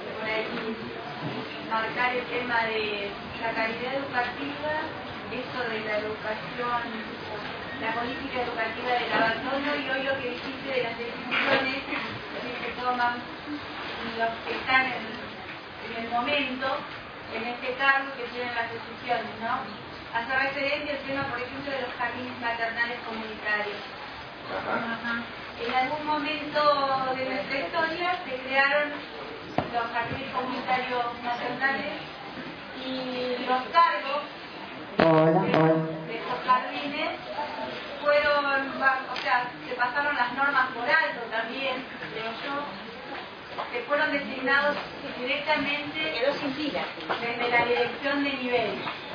marcar el tema de la calidad educativa, esto de la educación, la política educativa del abandono, y hoy lo que dijiste de las decisiones que toman los que están en el momento, en este cargo, que tienen las decisiones, ¿no? Hace referencia al tema, por ejemplo, de los jardines maternales comunitarios. En algún momento de nuestra historia se crearon los jardines comunitarios nacionales y los cargos de estos jardines fueron, o sea, se pasaron las normas por alto también, creo yo, que fueron designados directamente desde la dirección de nivel,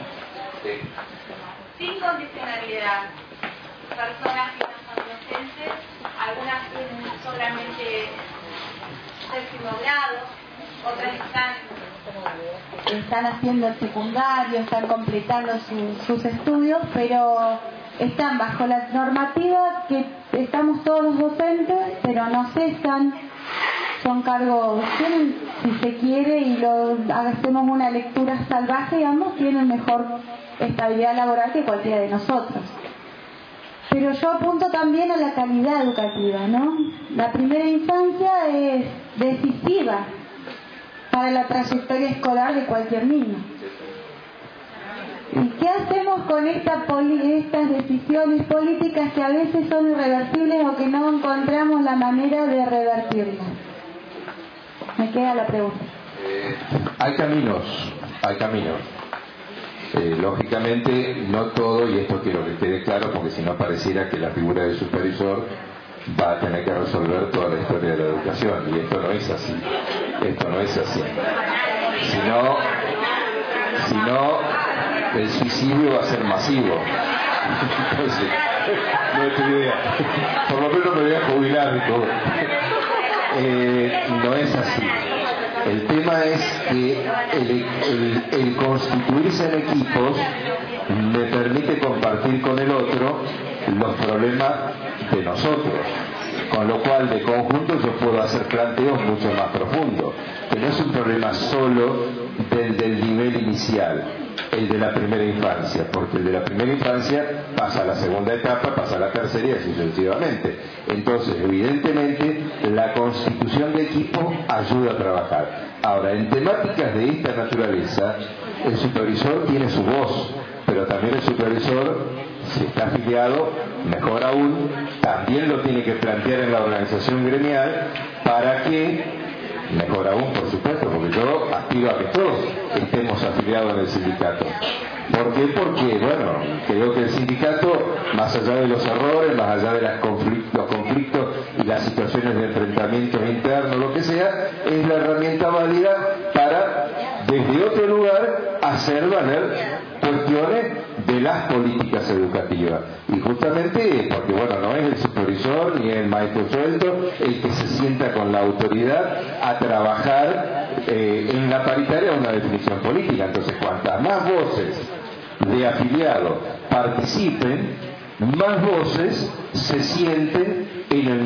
sin condicionalidad. Personas que no son docentes, algunas tienen solamente séptimo grado, otras están haciendo el secundario, están completando sus estudios, pero están bajo la normativa que estamos todos los docentes, pero no cesan, son cargos, tienen, si se quiere y hacemos una lectura salvaje, digamos, tienen mejor estabilidad laboral que cualquiera de nosotros. Pero yo apunto también a la calidad educativa, ¿no? La primera infancia es decisiva para la trayectoria escolar de cualquier niño. ¿Y qué hacemos con estas decisiones políticas que a veces son irreversibles o que no encontramos la manera de revertirlas? Me queda la pregunta. Hay caminos. Lógicamente, no todo, y esto quiero que quede claro, porque si no pareciera que la figura del supervisor va a tener que resolver toda la historia de la educación, y esto no es así. Si no, el suicidio va a ser masivo. Entonces, no es tu idea. Por lo menos me voy a jubilar y todo. No es así. El tema es que el constituirse en equipos me permite compartir con el otro los problemas de nosotros, con lo cual de conjunto yo puedo hacer planteos mucho más profundos, que no es un problema solo del nivel inicial, el de la primera infancia, porque el de la primera infancia pasa a la segunda etapa, pasa a la tercera y así sucesivamente. Entonces, evidentemente, la constitución de equipo ayuda a trabajar. Ahora, en temáticas de esta naturaleza, el supervisor tiene su voz, pero también el supervisor, si está afiliado, mejor aún, también lo tiene que plantear en la organización gremial para que, mejor aún, por supuesto, porque yo aspiro a que todos estemos afiliados en el sindicato. ¿Por qué? Porque, bueno, creo que el sindicato, más allá de los errores, más allá de los conflictos y las situaciones de enfrentamientos internos, lo que sea, es la herramienta válida para, desde otro lugar, hacer valer cuestiones de las políticas educativas. Y justamente porque, bueno, no es el supervisor ni el maestro sueldo el que se sienta con la autoridad a trabajar en la paritaria una definición política. Entonces, cuantas más voces de afiliados participen, más voces se sientan en el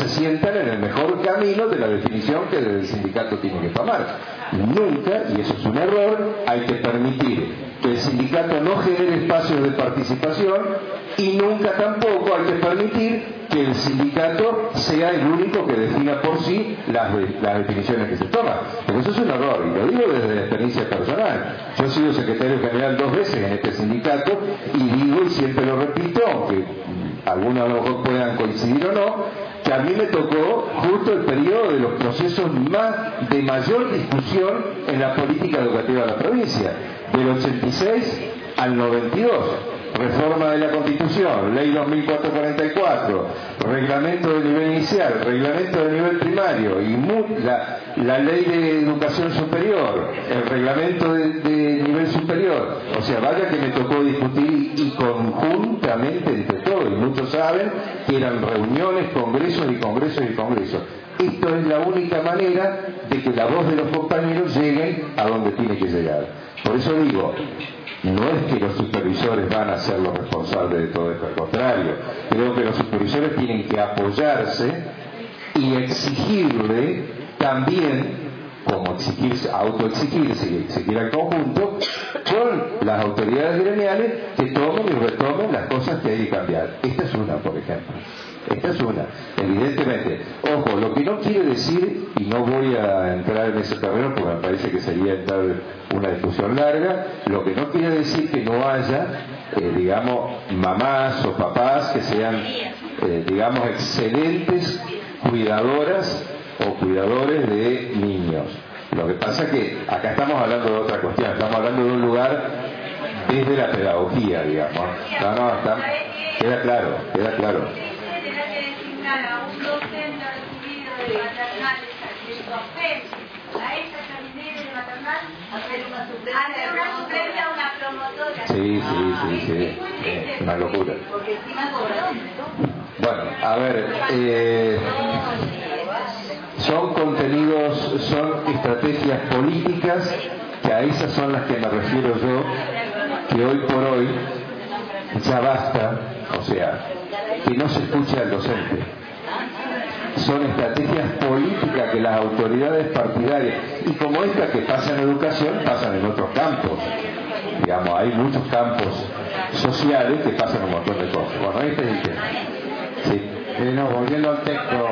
mejor camino de la definición que el sindicato tiene que tomar. Nunca, y eso es un error, hay que permitir que el sindicato no genere espacios de participación, y nunca tampoco hay que permitir que el sindicato sea el único que defina por sí las definiciones que se toman. Porque eso es un error, y lo digo desde la experiencia personal. Yo he sido secretario general 2 veces en este sindicato, y digo, y siempre lo repito, aunque algunos a lo mejor puedan coincidir o no, que a mí me tocó justo el periodo de los procesos de mayor discusión en la política educativa de la provincia, del 86 al 92. Reforma de la Constitución, Ley 2444, Reglamento de nivel inicial, Reglamento de nivel primario, y la Ley de Educación Superior, el Reglamento de nivel superior. O sea, vaya que me tocó discutir y conjuntamente entre todos, y muchos saben que eran reuniones, congresos y congresos y congresos. Esto es la única manera de que la voz de los compañeros llegue a donde tiene que llegar. Por eso digo, no es que los supervisores van a ser los responsables de todo esto, al contrario, creo que los supervisores tienen que apoyarse y exigirle también, como autoexigirse y exigir al conjunto, con las autoridades gremiales que tomen y retomen las cosas que hay que cambiar. Esta es una, por ejemplo. Esta es una, evidentemente. Ojo, lo que no quiere decir, y no voy a entrar en ese terreno porque me parece que sería entrar una discusión larga, lo que no quiere decir que no haya, digamos, mamás o papás que sean digamos, excelentes cuidadoras o cuidadores de niños. Lo que pasa es que acá estamos hablando de otra cuestión, estamos hablando de un lugar desde la pedagogía, digamos. Queda claro. Tendrá que designar a un docente recibido de maternales, a esa jardinera de maternal, hacer una suplencia a una promotora. Sí. Una locura. Porque encima cobran, ¿no? Bueno, a ver, son contenidos, son estrategias políticas, que a esas son las que me refiero yo, que hoy por hoy ya basta, o sea, que no se escuche al docente. Son estrategias políticas que las autoridades partidarias, y como esta que pasa en educación, pasan en otros campos. Digamos, hay muchos campos sociales que pasan un montón de cosas. Bueno, este es el tema. Sí. Volviendo al texto,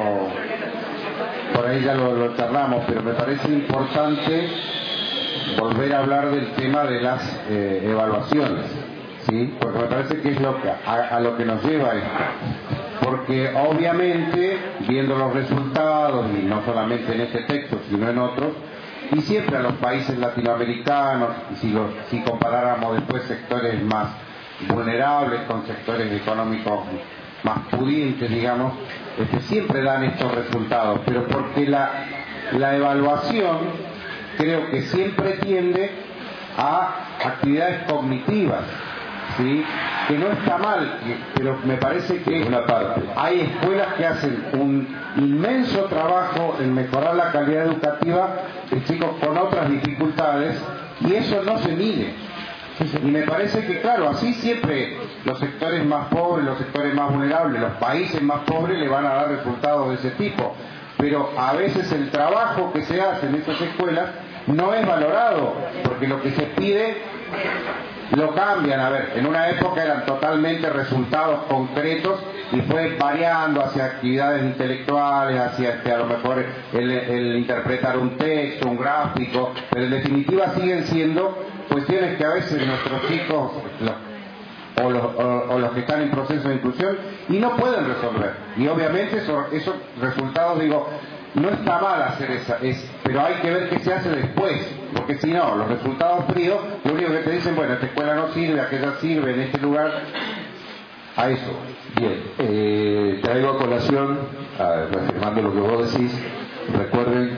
por ahí ya lo charlamos, pero me parece importante volver a hablar del tema de las evaluaciones, ¿sí? Porque me parece que es a lo que nos lleva esto. Porque obviamente, viendo los resultados, y no solamente en este texto, sino en otros, y siempre a los países latinoamericanos, si comparáramos después sectores más vulnerables con sectores económicos más pudientes, digamos, siempre dan estos resultados, pero porque la evaluación creo que siempre tiende a actividades cognitivas, ¿sí? Que no está mal, pero me parece que una parte. Hay escuelas que hacen un inmenso trabajo en mejorar la calidad educativa de chicos con otras dificultades, y eso no se mide. Y me parece que, claro, así siempre los sectores más pobres, los sectores más vulnerables, los países más pobres le van a dar resultados de ese tipo. Pero a veces el trabajo que se hace en esas escuelas no es valorado, porque lo que se pide lo cambian. A ver, en una época eran totalmente resultados concretos y fue variando hacia actividades intelectuales, hacia a lo mejor el interpretar un texto, un gráfico, pero en definitiva siguen siendo cuestiones que a veces nuestros chicos o los que están en proceso de inclusión y no pueden resolver. Y obviamente esos resultados, digo, no está mal hacer pero hay que ver qué se hace después, porque si no, los resultados fríos, lo único que te dicen, bueno, esta escuela no sirve, aquella sirve, en este lugar, a eso. Bien, traigo a colación, reafirmando lo que vos decís, recuerden,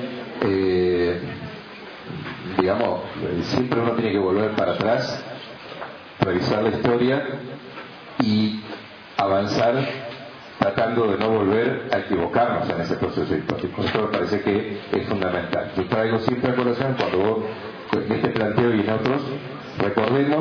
digamos, siempre uno tiene que volver para atrás, revisar la historia y avanzar tratando de no volver a equivocarnos en ese proceso histórico. Esto me parece que es fundamental. Yo traigo siempre a colación, cuando vos, en este planteo y en otros, recordemos,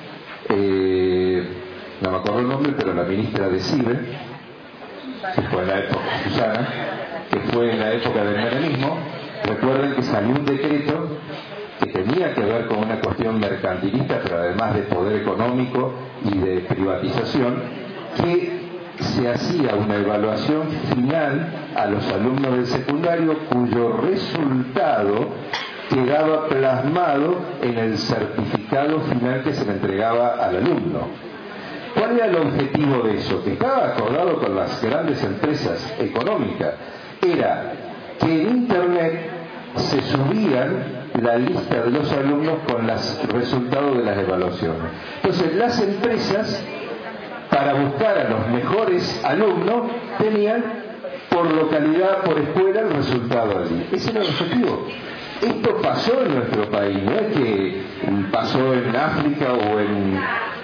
no me acuerdo el nombre, pero la ministra de CIBE, que fue en la época, Susana, que fue en la época del menemismo, recuerden que salió un decreto que tenía que ver con una cuestión mercantilista, pero además de poder económico y de privatización, que se hacía una evaluación final a los alumnos del secundario cuyo resultado quedaba plasmado en el certificado final que se le entregaba al alumno. ¿Cuál era el objetivo de eso? Que estaba acordado con las grandes empresas económicas. Era que en Internet se subían la lista de los alumnos con los resultados de las evaluaciones. Entonces las empresas, para buscar a los mejores alumnos, tenían por localidad, por escuela, el resultado allí. Ese era el objetivo. Esto pasó en nuestro país, no es que pasó en África o en...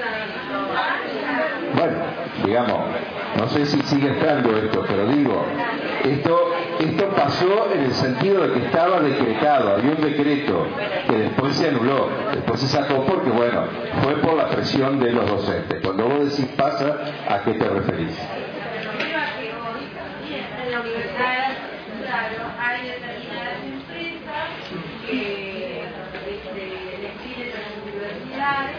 Bueno, digamos, no sé si sigue estando esto, pero digo, esto pasó en el sentido de que estaba decretado, había un decreto que después se anuló, después se sacó porque, bueno, fue por la presión de los docentes. Cuando vos decís pasa, ¿a qué te referís? En la universidad, claro, hay determinadas empresas que deciden a las universidades,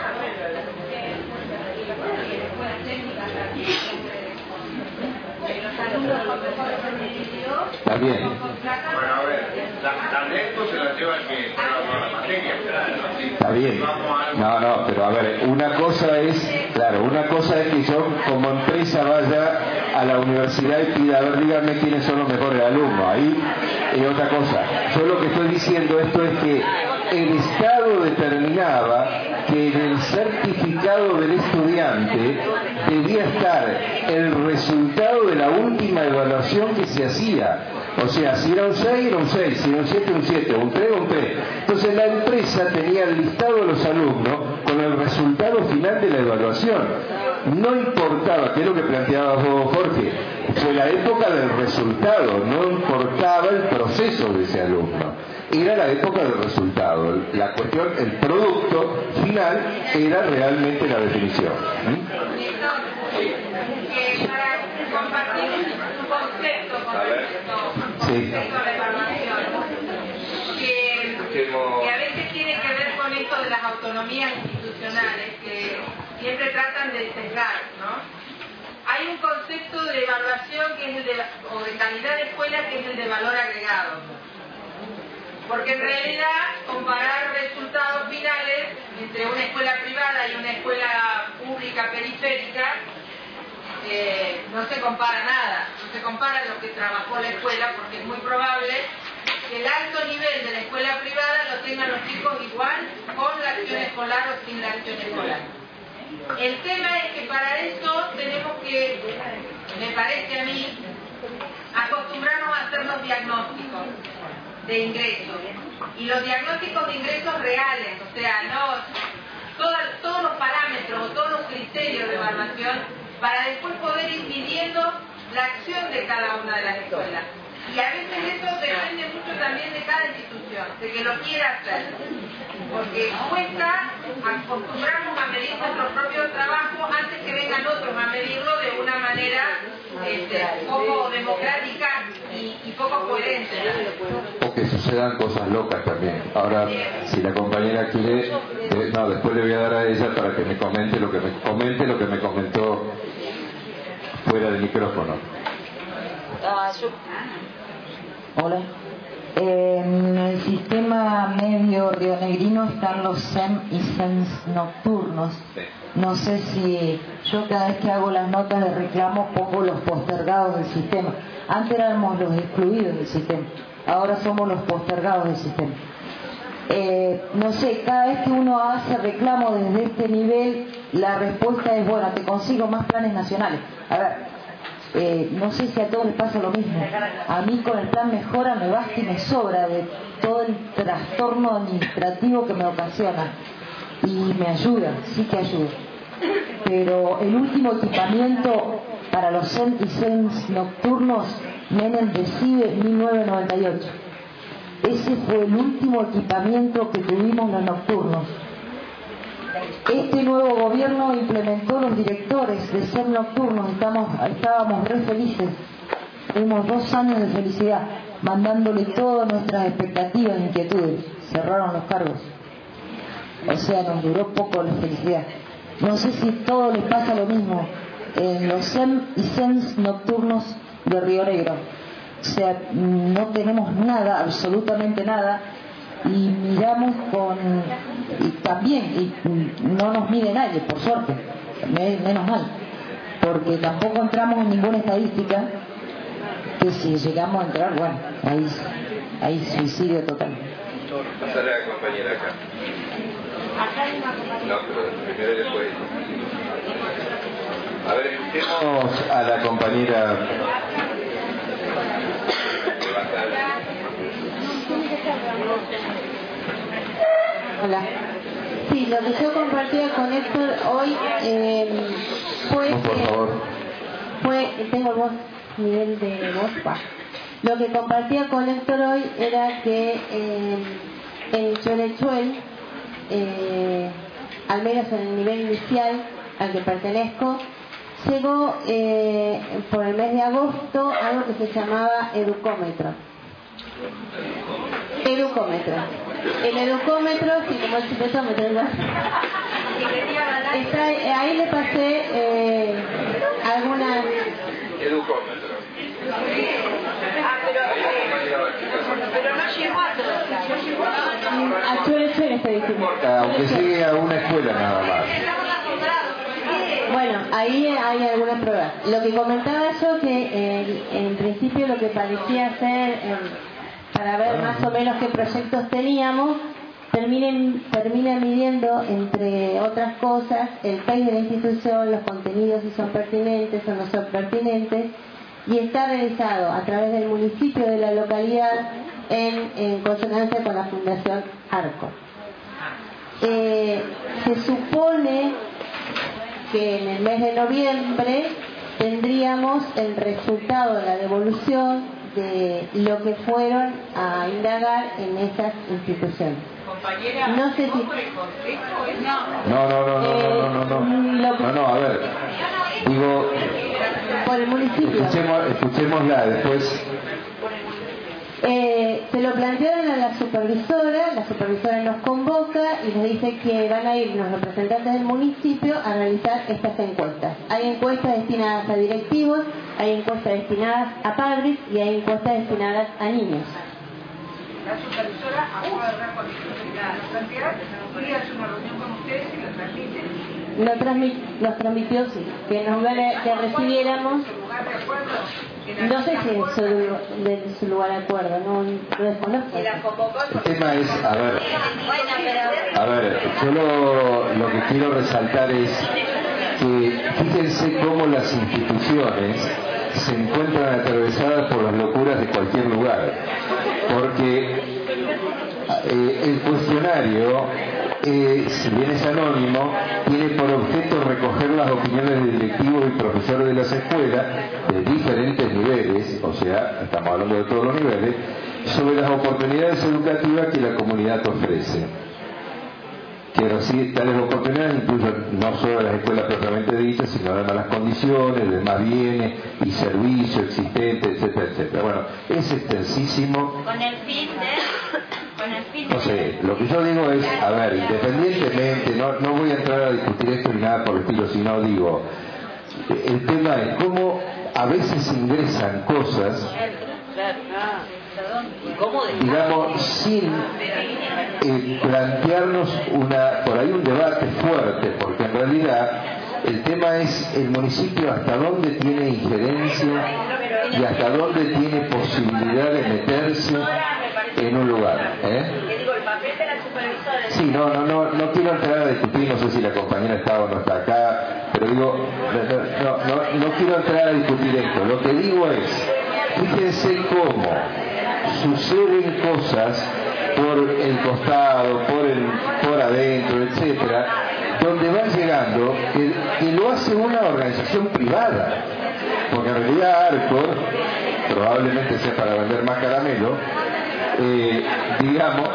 escuelas técnicas también, los alumnos con mejores beneficios. Está bien. Bueno, a ver, las esto se las lleva el que evalúa la materia. Está bien. No, pero a ver, una cosa es que yo como empresa vaya a la universidad y pida, a ver, díganme quiénes son los mejores alumnos. Ahí es otra cosa. Yo lo que estoy diciendo esto es que el Estado determinaba que en el certificado del estudiante debía estar el resultado de la última evaluación que se hacía. O sea, si era un 6, era un 6, si era un 7, un 7, un 3, un 3. Entonces la empresa tenía el listado de los alumnos con el resultado final de la evaluación. No importaba, que es lo que planteaba vos, Jorge, fue la época del resultado, no importaba el proceso de ese alumno. Era la época del resultado. La cuestión, el producto final era realmente la definición. Para compartir un concepto con la evaluación, que a veces tiene que ver con esto de las autonomías institucionales, que siempre tratan de sesgar, ¿no? Hay un concepto de evaluación que es o de calidad de escuela, que es el de valor agregado. Porque en realidad comparar resultados finales entre una escuela privada y una escuela pública periférica no se compara nada, no se compara lo que trabajó la escuela, porque es muy probable que el alto nivel de la escuela privada lo tengan los chicos igual con la acción escolar o sin la acción escolar. El tema es que para eso tenemos que, me parece a mí, acostumbrarnos a hacer los diagnósticos de ingresos, y los diagnósticos de ingresos reales, o sea, no todos los parámetros o todos los criterios de evaluación, para después poder ir midiendo la acción de cada una de las escuelas. Y a veces eso depende mucho también de cada institución, de que lo quiera hacer. Porque cuesta acostumbrarnos a medir nuestro propio trabajo antes que vengan otros a medirlo de una manera poco democrática y poco coherente. O que sucedan cosas locas también. Ahora, si la compañera quiere, después le voy a dar a ella para que me comente lo que me comentó fuera del micrófono. Hola. En el sistema medio rionegrino están los SEM y SENS nocturnos. No sé si yo cada vez que hago las notas de reclamo pongo los postergados del sistema. Antes éramos los excluidos del sistema, ahora somos los postergados del sistema. No sé, cada vez que uno hace reclamo desde este nivel, la respuesta es, bueno, te consigo más planes nacionales. A ver, no sé si a todos les pasa lo mismo. A mí con el plan Mejora me basta y me sobra de todo el trastorno administrativo que me ocasiona. Y me ayuda, sí que ayuda. Pero el último equipamiento para los SEM y SENS nocturnos, Menem decide 1998. Ese fue el último equipamiento que tuvimos los nocturnos. Este nuevo gobierno implementó los directores de SEM nocturnos, estábamos re felices. Tuvimos 2 años de felicidad, mandándole todas nuestras expectativas e inquietudes. Cerraron los cargos. O sea, nos duró poco la felicidad. No sé si todo les pasa lo mismo en los SEM y SENS nocturnos de Río Negro. O sea, no tenemos nada, absolutamente nada, y miramos y no nos mide nadie, por suerte, menos mal, porque tampoco entramos en ninguna estadística, que si llegamos a entrar, bueno, ahí suicidio total. Pasarle a la compañera acá. No, pero primero y después. A ver, escuchemos a la compañera. Hola. Sí, lo que yo compartía con Héctor hoy fue tengo el nivel de voz bajo. Lo que compartía con Héctor hoy era que en Cholechuel, al menos en el nivel inicial al que pertenezco, llegó por el mes de agosto algo que se llamaba educómetro. El educómetro, sí, como el chupetómetro, ¿verdad? Ahí le pasé algunas... Educómetro. Pero no llegó a todos. A Chuelechere estoy diciendo. Aunque llegue a una escuela nada más. Bueno, ahí hay algunas pruebas. Lo que comentaba yo que en principio lo que parecía ser, para ver más o menos qué proyectos teníamos, termina midiendo, entre otras cosas, el país de la institución, los contenidos, si son pertinentes o no son pertinentes, y está realizado a través del municipio de la localidad en consonancia con la Fundación Arco. Se supone que en el mes de noviembre tendríamos el resultado de la devolución de lo que fueron a indagar en esas instituciones. Compañera, no sé si... No, a ver, digo, por el municipio. Escuchémosla después. Se lo plantearon a la supervisora nos convoca y nos dice que van a ir los representantes del municipio a realizar estas encuestas. Hay encuestas destinadas a directivos, hay encuestas destinadas a padres y hay encuestas destinadas a niños. La supervisora acaba de dar cuando la cantidad y hace una reunión con ustedes y lo transmiten. Nos transmitió, sí, que recibiéramos. No sé si es su lugar de acuerdo, no desconozco. El tema es, a ver, yo lo que quiero resaltar es que fíjense cómo las instituciones se encuentran atravesadas por las locuras de cualquier lugar, porque el cuestionario, si bien es anónimo, tiene por objeto recoger las opiniones de directivos y profesores de las escuelas de diferentes niveles, o sea, estamos hablando de todos los niveles, sobre las oportunidades educativas que la comunidad ofrece. Quiero decir, tales oportunidades incluyen no solo las escuelas propiamente dichas, sino además las condiciones, demás bienes y servicios existentes, etcétera, etcétera. Bueno, es extensísimo. Con el fin de... No sé, lo que yo digo es, a ver, independientemente, no voy a entrar a discutir esto ni nada por el estilo, sino digo, el tema es cómo a veces ingresan cosas, digamos, sin plantearnos por ahí un debate fuerte, porque en realidad el tema es el municipio hasta dónde tiene injerencia y hasta dónde tiene posibilidad de meterse en un lugar. Sí, no quiero entrar a discutir, no sé si la compañera está o no está acá, pero digo, no quiero entrar a discutir esto. Lo que digo es, fíjense cómo suceden cosas por el costado, por adentro, etcétera, donde van llegando, que lo hace una organización privada, porque en realidad Arcor, probablemente sea para vender más caramelo, digamos,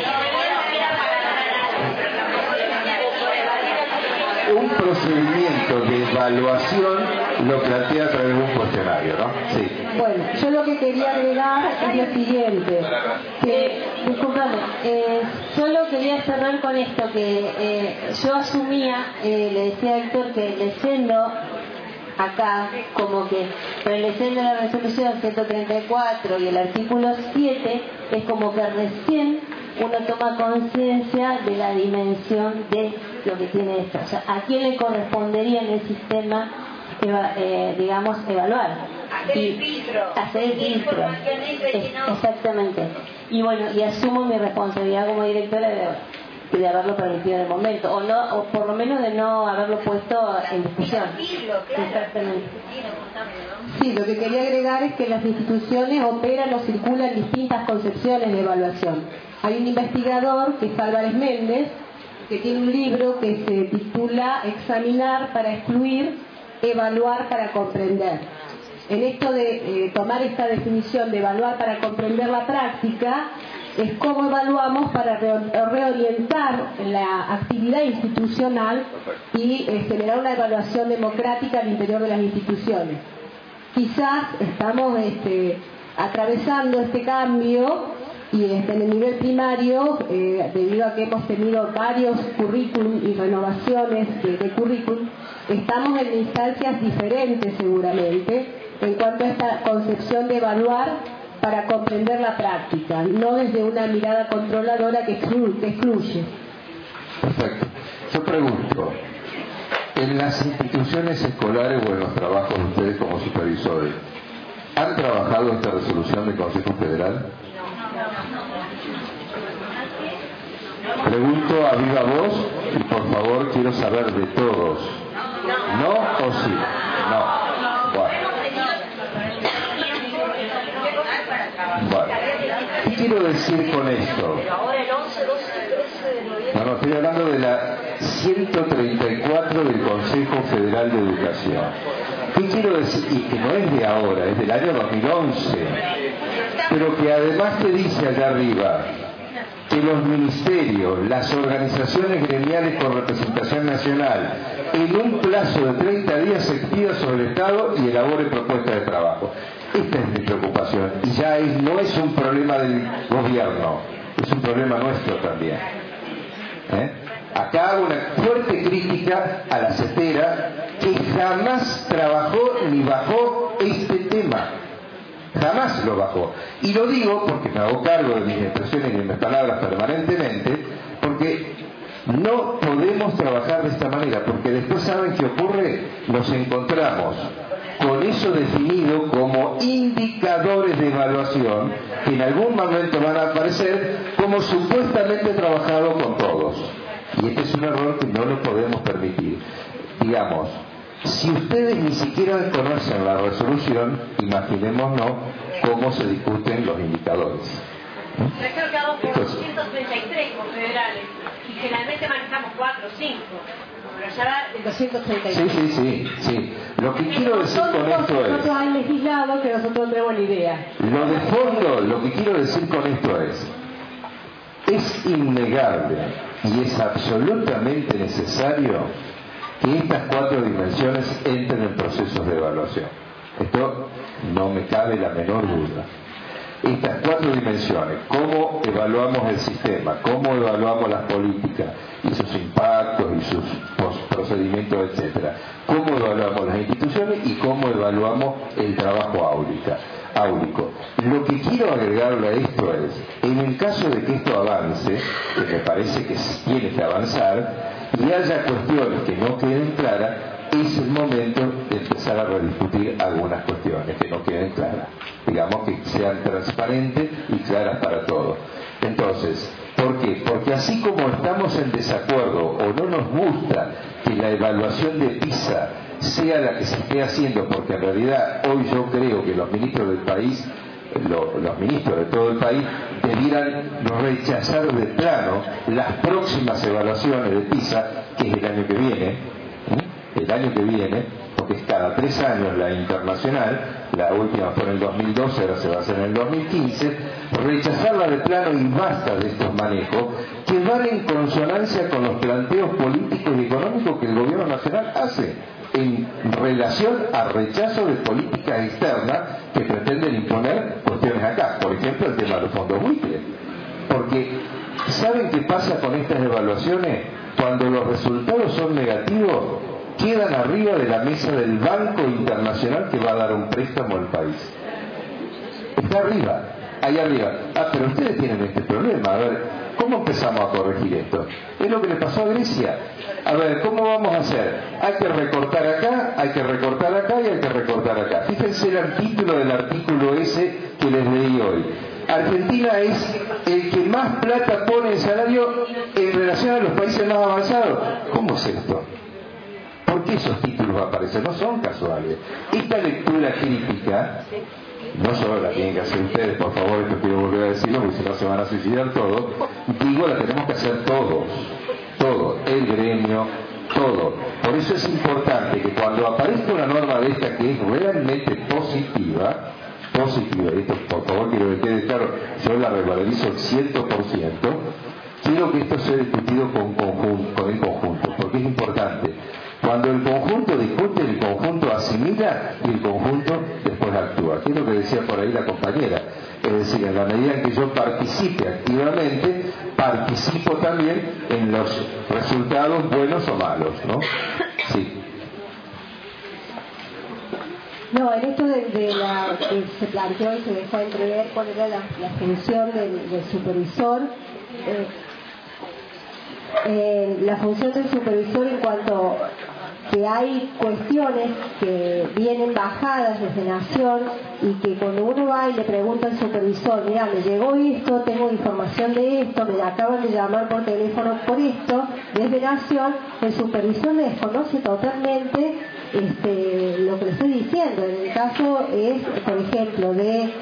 un procedimiento de evaluación lo plantea a través de un cuestionario, ¿no? Sí. Bueno, yo lo que quería agregar es lo siguiente, que, disculpame, solo quería cerrar con esto, que yo asumía, le decía a Héctor, que leyendo acá, como que leyendo la resolución 134 y el artículo 7, es como que recién uno toma conciencia de la dimensión de lo que tiene esto. O sea, ¿a quién le correspondería en el sistema, digamos, evaluar? Hacer el filtro. Hacer el filtro. Exactamente. Y bueno, y asumo mi responsabilidad como directora de haberlo permitido en el momento, o por lo menos de no haberlo puesto en discusión. Exactamente. Sí, lo que quería agregar es que las instituciones operan o circulan distintas concepciones de evaluación. Hay un investigador, que es Álvarez Méndez, que tiene un libro que se titula Examinar para excluir, evaluar para comprender. En esto de tomar esta definición de evaluar para comprender la práctica, es cómo evaluamos para reorientar la actividad institucional y generar una evaluación democrática al interior de las instituciones. Quizás estamos atravesando este cambio y en el nivel primario, debido a que hemos tenido varios currículum y renovaciones de currículum, estamos en instancias diferentes seguramente en cuanto a esta concepción de evaluar para comprender la práctica, no desde una mirada controladora que excluye. Perfecto. Yo pregunto, en las instituciones escolares o en los trabajos de ustedes como supervisores, ¿han trabajado esta resolución del Consejo Federal? Pregunto a viva voz y por favor quiero saber de todos. ¿No o sí? No. Bueno. Bueno. ¿Qué quiero decir con esto? No, estoy hablando de la 134 del Consejo Federal de Educación. ¿Qué quiero decir? Y que no es de ahora, es del año 2011. Pero que además te dice allá arriba que los ministerios, las organizaciones gremiales con representación nacional, en un plazo de 30 días se expida sobre el Estado y elabore propuestas de trabajo. Esta es mi preocupación. Y ya no es un problema del gobierno, es un problema nuestro también. Acá hago una fuerte crítica a la CETERA, que jamás trabajó ni bajó este tema. Jamás lo bajó. Y lo digo porque me hago cargo de mis expresiones y de mis palabras permanentemente, porque no podemos trabajar de esta manera, porque después, ¿saben qué ocurre? Nos encontramos con eso definido como indicadores de evaluación que en algún momento van a aparecer como supuestamente trabajado con todos. Y este es un error que no lo podemos permitir. Digamos, si ustedes ni siquiera conocen la resolución, imaginémonos cómo se discuten los indicadores. Yo creo que hago por 233 con federales y generalmente manejamos 4 o 5. Pero ya el 233. Sí. Lo que quiero decir con esto es... Nosotros han legislado que nosotros no tenemos ni idea. Lo de fondo, lo que quiero decir con esto es innegable y es absolutamente necesario que estas 4 dimensiones entren en procesos de evaluación. Esto no me cabe la menor duda. Estas 4 dimensiones, cómo evaluamos el sistema, cómo evaluamos las políticas y sus impactos y sus procedimientos, etcétera, cómo evaluamos las instituciones y cómo evaluamos el trabajo áulico. Lo que quiero agregarle a esto es, en el caso de que esto avance, que me parece que tiene que avanzar, y haya cuestiones que no queden claras, es el momento de empezar a rediscutir algunas cuestiones que no queden claras. Digamos que sean transparentes y claras para todos. Entonces, ¿por qué? Porque así como estamos en desacuerdo o no nos gusta que la evaluación de PISA sea la que se esté haciendo, porque en realidad hoy yo creo que los ministros del país, los ministros de todo el país, debieran rechazar de plano las próximas evaluaciones de PISA, que es el año que viene, porque es cada 3 años la internacional, la última fue en el 2012, ahora se va a hacer en el 2015, rechazarla de plano y basta de estos manejos que van en consonancia con los planteos políticos y económicos que el gobierno nacional hace en relación al rechazo de políticas externas que pretenden imponer cuestiones acá. Por ejemplo, el tema de los fondos buitres. Porque, ¿saben qué pasa con estas evaluaciones? Cuando los resultados son negativos, quedan arriba de la mesa del Banco Internacional que va a dar un préstamo al país. Está arriba, ahí arriba. Pero ustedes tienen este problema. A ver, ¿cómo empezamos a corregir esto? Es lo que le pasó a Grecia. A ver, ¿cómo vamos a hacer? Hay que recortar acá, hay que recortar acá y hay que recortar acá. Fíjense el título del artículo ese que les leí hoy. Argentina es el que más plata pone en salario en relación a los países más avanzados. ¿Cómo es esto? ¿Por qué esos títulos aparecen? No son casuales. Esta lectura crítica, no solo la tienen que hacer ustedes, por favor, esto quiero volver a decirlo, porque si no se van a suicidar todos, digo, la tenemos que hacer todos, el gremio, todo. Por eso es importante que cuando aparezca una norma de esta que es realmente positiva, y esto por favor quiero que quede claro, yo la revalorizo el 100%, quiero que esto sea discutido con el conjunto, porque es importante. Cuando el conjunto discute, el conjunto asimila y el conjunto después actúa. ¿Qué es lo que decía por ahí la compañera? Es decir, en la medida en que yo participe activamente, participo también en los resultados buenos o malos, ¿no? Sí. No, en esto que se planteó y se dejó entrever cuál era la función del supervisor, la función del supervisor en cuanto que hay cuestiones que vienen bajadas desde Nación y que cuando uno va y le pregunta al supervisor, mira, me llegó esto, tengo información de esto, me acaban de llamar por teléfono por esto, desde Nación, el supervisor le desconoce totalmente lo que le estoy diciendo. En el caso es, por ejemplo, le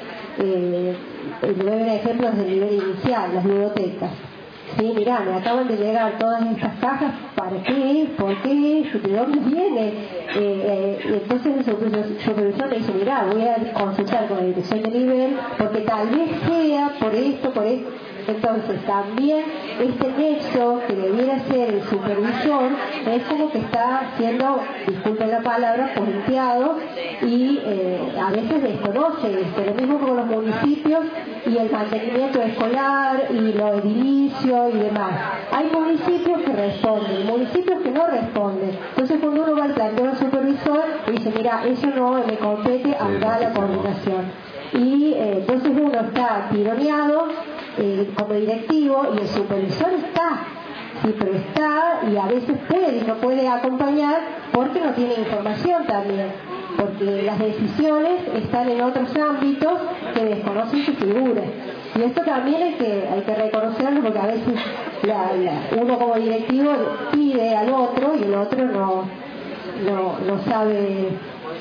doy ejemplos del nivel inicial, las bibliotecas. Sí, mirá, me acaban de llegar todas estas cajas, ¿para qué? ¿Por qué? ¿De dónde viene? Entonces el supervisor le dice, mirá, voy a consultar con la dirección de nivel, porque tal vez sea por esto, por esto. Entonces también este nexo que debiera ser el supervisor es como que está siendo, disculpen la palabra, puenteado y a veces desconoce lo mismo con los municipios y el mantenimiento escolar y los edilicios y demás. Hay municipios que responden, municipios que no responden. Entonces cuando uno va al planteo del supervisor y dice, mira, eso no me compete, anda la coordinación. Y entonces uno está tironeado como directivo y el supervisor está, sí, pero está y a veces puede y no puede acompañar porque no tiene información también, porque las decisiones están en otros ámbitos que desconocen su figura. Y esto también hay que reconocerlo, porque a veces uno como directivo pide al otro y el otro no sabe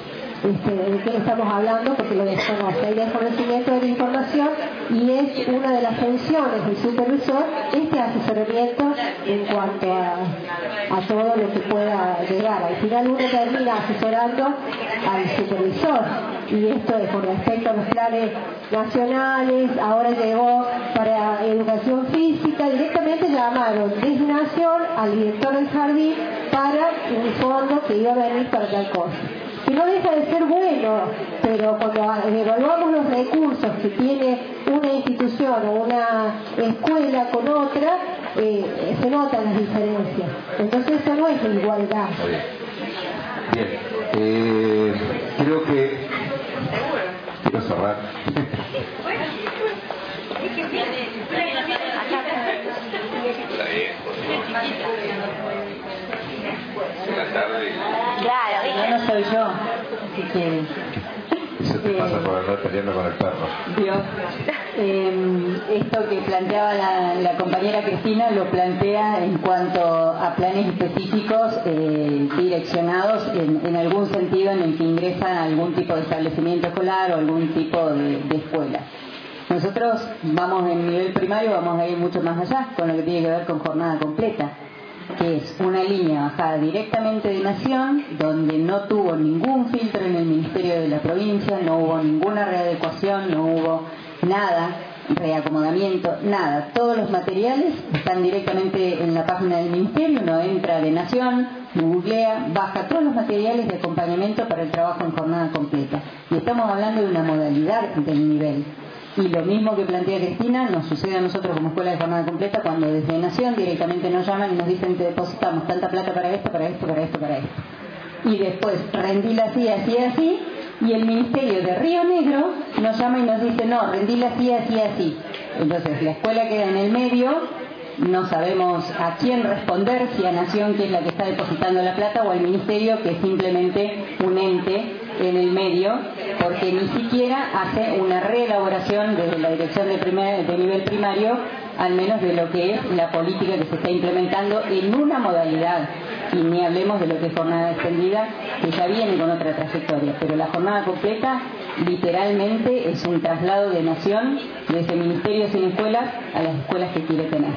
de qué estamos hablando porque lo desconoce. Hay desconocimiento de la información y es una de las funciones del supervisor este asesoramiento en cuanto a todo lo que pueda llegar. Al final uno termina asesorando al supervisor y esto es con respecto a los planes nacionales. Ahora llegó para educación física, directamente llamaron desde Nación al director del jardín para un fondo que iba a venir para tal cosa. Que no deja de ser bueno, pero cuando evaluamos los recursos que tiene una institución o una escuela con otra, se notan las diferencias. Entonces eso no es la igualdad. Bien, creo que quiero cerrar. Claro, no soy yo, así que... Eso te pasa por andar peleando con el perro. Dios, esto que planteaba la compañera Cristina lo plantea en cuanto a planes específicos direccionados en algún sentido en el que ingresa algún tipo de establecimiento escolar o algún tipo de escuela. Nosotros vamos en nivel primario, vamos a ir mucho más allá con lo que tiene que ver con jornada completa, que es una línea bajada directamente de Nación, donde no tuvo ningún filtro en el Ministerio de la Provincia, no hubo ninguna readecuación, no hubo nada, reacomodamiento, nada. Todos los materiales están directamente en la página del Ministerio, uno entra de Nación, googlea, baja todos los materiales de acompañamiento para el trabajo en jornada completa. Y estamos hablando de una modalidad del nivel. Y lo mismo que plantea Cristina nos sucede a nosotros como escuela de jornada completa cuando desde Nación directamente nos llaman y nos dicen te depositamos tanta plata para esto, para esto, para esto, para esto. Y después rendíla así, así, así, y el Ministerio de Río Negro nos llama y nos dice no, rendíla así, así, así. Entonces la escuela queda en el medio, no sabemos a quién responder, si a Nación, que es la que está depositando la plata, o al Ministerio, que es simplemente un ente en el medio, porque ni siquiera hace una reelaboración desde la dirección de nivel primario, al menos de lo que es la política que se está implementando en una modalidad, y ni hablemos de lo que es jornada extendida, que ya viene con otra trayectoria, pero la jornada completa literalmente es un traslado de Nación desde Ministerio sin escuelas a las escuelas que quiere tener.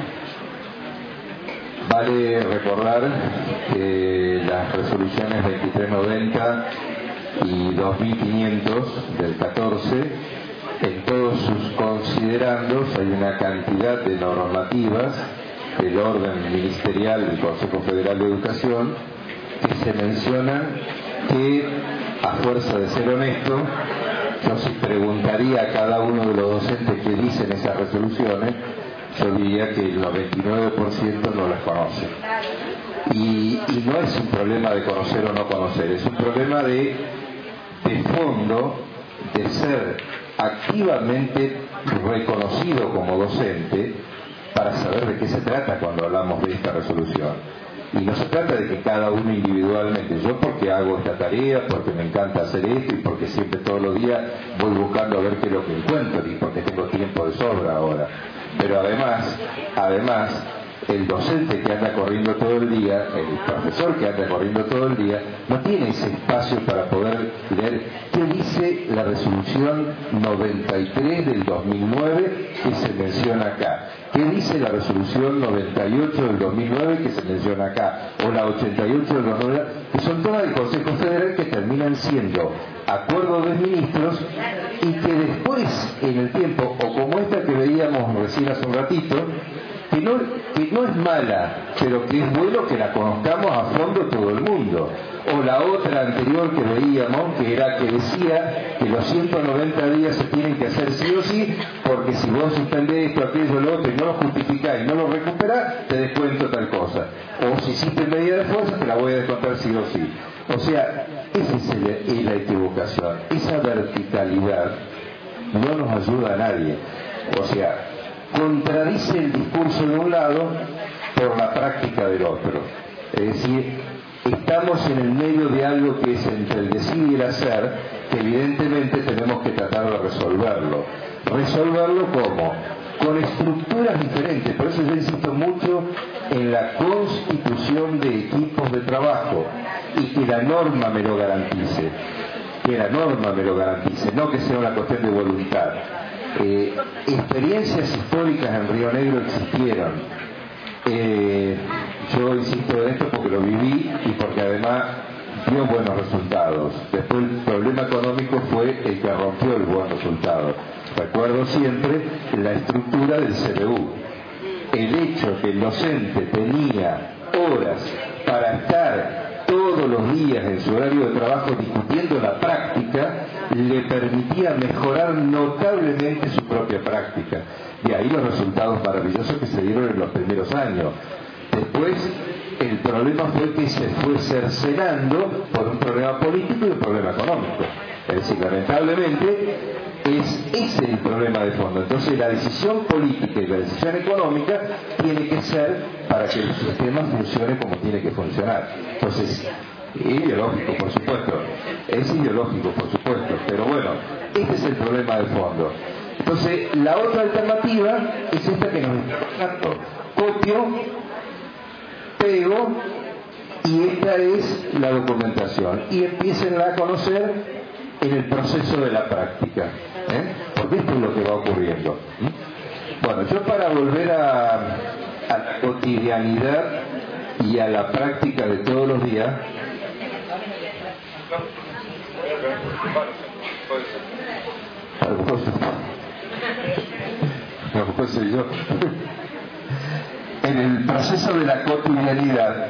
Vale recordar que las resoluciones 2390 y 2500 del 14, en todos sus considerandos hay una cantidad de normativas del orden ministerial del Consejo Federal de Educación que se mencionan que, a fuerza de ser honesto, yo si preguntaría a cada uno de los docentes que dicen esas resoluciones, yo diría que el 99% no las conoce. Y no es un problema de conocer o no conocer, es un problema de de fondo de ser activamente reconocido como docente para saber de qué se trata cuando hablamos de esta resolución. Y no se trata de que cada uno individualmente, yo porque hago esta tarea, porque me encanta hacer esto y porque siempre todos los días voy buscando a ver qué es lo que encuentro y porque tengo tiempo de sobra ahora. Pero además, el docente que anda corriendo todo el día, el profesor que anda corriendo todo el día, no tiene ese espacio para poder leer qué dice la resolución 93 del 2009 que se menciona acá, qué dice la resolución 98 del 2009 que se menciona acá, o la 88 del 2009, que son todas del Consejo Federal que terminan siendo acuerdos de ministros y que después en el tiempo, o como esta que veíamos recién hace un ratito, que no es mala, pero que es bueno que la conozcamos a fondo todo el mundo. O la otra anterior que veíamos, que era que decía que los 190 días se tienen que hacer sí o sí, porque si vos suspendés esto, aquello, lo otro, y no lo justificás y no lo recuperás, te descuento tal cosa. O si hiciste medida de fuerza, te la voy a descontar sí o sí. O sea, esa es la equivocación. Esa verticalidad no nos ayuda a nadie. O sea, contradice el discurso de un lado por la práctica del otro. Es decir, estamos en el medio de algo que es entre el decir y el hacer, que evidentemente tenemos que tratar de resolverlo. ¿Resolverlo cómo? Con estructuras diferentes. Por eso yo insisto mucho en la constitución de equipos de trabajo y que la norma me lo garantice. Que la norma me lo garantice, no que sea una cuestión de voluntad. Experiencias históricas en Río Negro existieron. Yo insisto en esto porque lo viví y porque además dio buenos resultados. Después el problema económico fue el que rompió el buen resultado. Recuerdo siempre la estructura del CBU. El hecho que el docente tenía horas para estar todos los días en su horario de trabajo discutiendo la práctica, le permitía mejorar notablemente su propia práctica. De ahí los resultados maravillosos que se dieron en los primeros años. Después, el problema fue que se fue cercenando por un problema político y un problema económico. Es decir, lamentablemente, ese es el problema de fondo. Entonces, la decisión política y la decisión económica tiene que ser para que el sistema funcione como tiene que funcionar. Entonces, ideológico, por supuesto. Es ideológico, por supuesto. Pero bueno, este es el problema de fondo. Entonces, la otra alternativa es esta que nos está dando. Copio, pego, y esta es la documentación. Y empiecen a conocer en el proceso de la práctica. Porque esto es lo que va ocurriendo. Bueno, yo para volver a la cotidianidad y a la práctica de todos los días, en el proceso de la cotidianidad,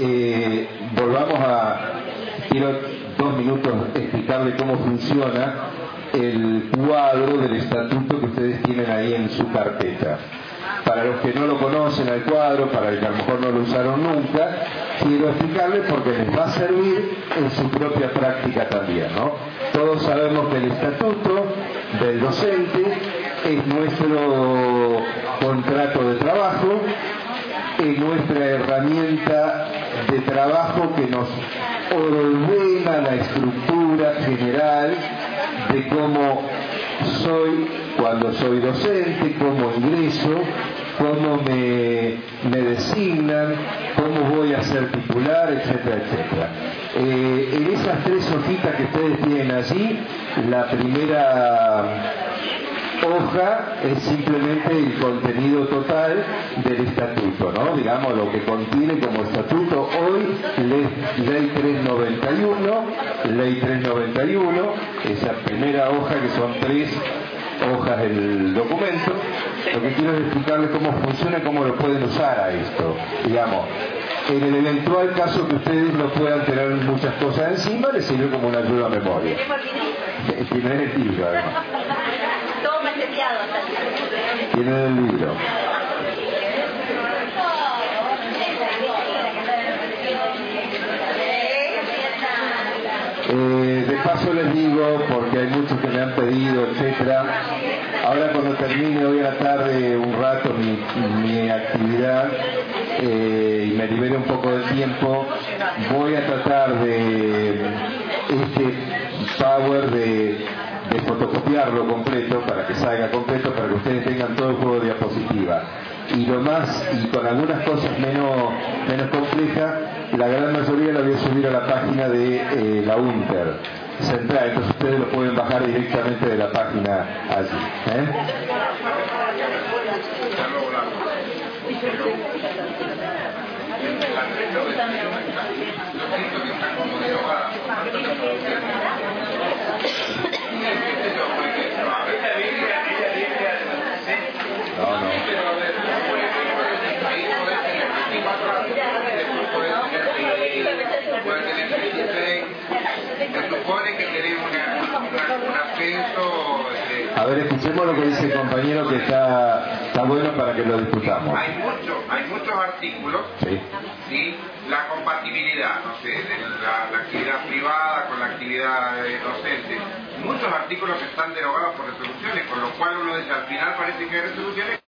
quiero 2 minutos explicarle cómo funciona el cuadro del estatuto que ustedes tienen ahí en su carpeta. Para los que no lo conocen al cuadro, para los que a lo mejor no lo usaron nunca, quiero explicarles porque les va a servir en su propia práctica también, ¿no? Todos sabemos que el estatuto del docente es nuestro contrato de trabajo, es nuestra herramienta de trabajo que nos ordena la estructura general de cómo soy cuando soy docente, cómo ingreso, cómo me designan, cómo voy a ser titular, etcétera, etcétera. En esas 3 hojitas que ustedes tienen allí, la primera hoja es simplemente el contenido total del estatuto, ¿no? Digamos lo que contiene como estatuto hoy, ley 391, esa primera hoja que son 3 hojas del documento. Lo que quiero es explicarles cómo funciona y cómo lo pueden usar a esto. Digamos, en el eventual caso que ustedes no puedan tener muchas cosas encima, les sirve como una ayuda a memoria. Tienen el libro, además. Tienen el libro. paso les digo, porque hay muchos que me han pedido, etcétera. Ahora cuando termine hoy a la tarde un rato mi actividad y me libere un poco de tiempo, voy a tratar de este Power de fotocopiarlo completo para que salga completo, para que ustedes tengan todo el juego de diapositiva. Y con algunas cosas menos complejas, la gran mayoría la voy a subir a la página de la UNTER Central, entonces ustedes lo pueden bajar directamente de la página allí. Se supone que tenemos un ascenso. A ver, escuchemos lo que dice el compañero, que está bueno para que lo discutamos. Hay muchos artículos, ¿sí? La compatibilidad, no sé, de la actividad privada con la actividad docente. Muchos artículos que están derogados por resoluciones, con lo cual uno dice, al final parece que hay resoluciones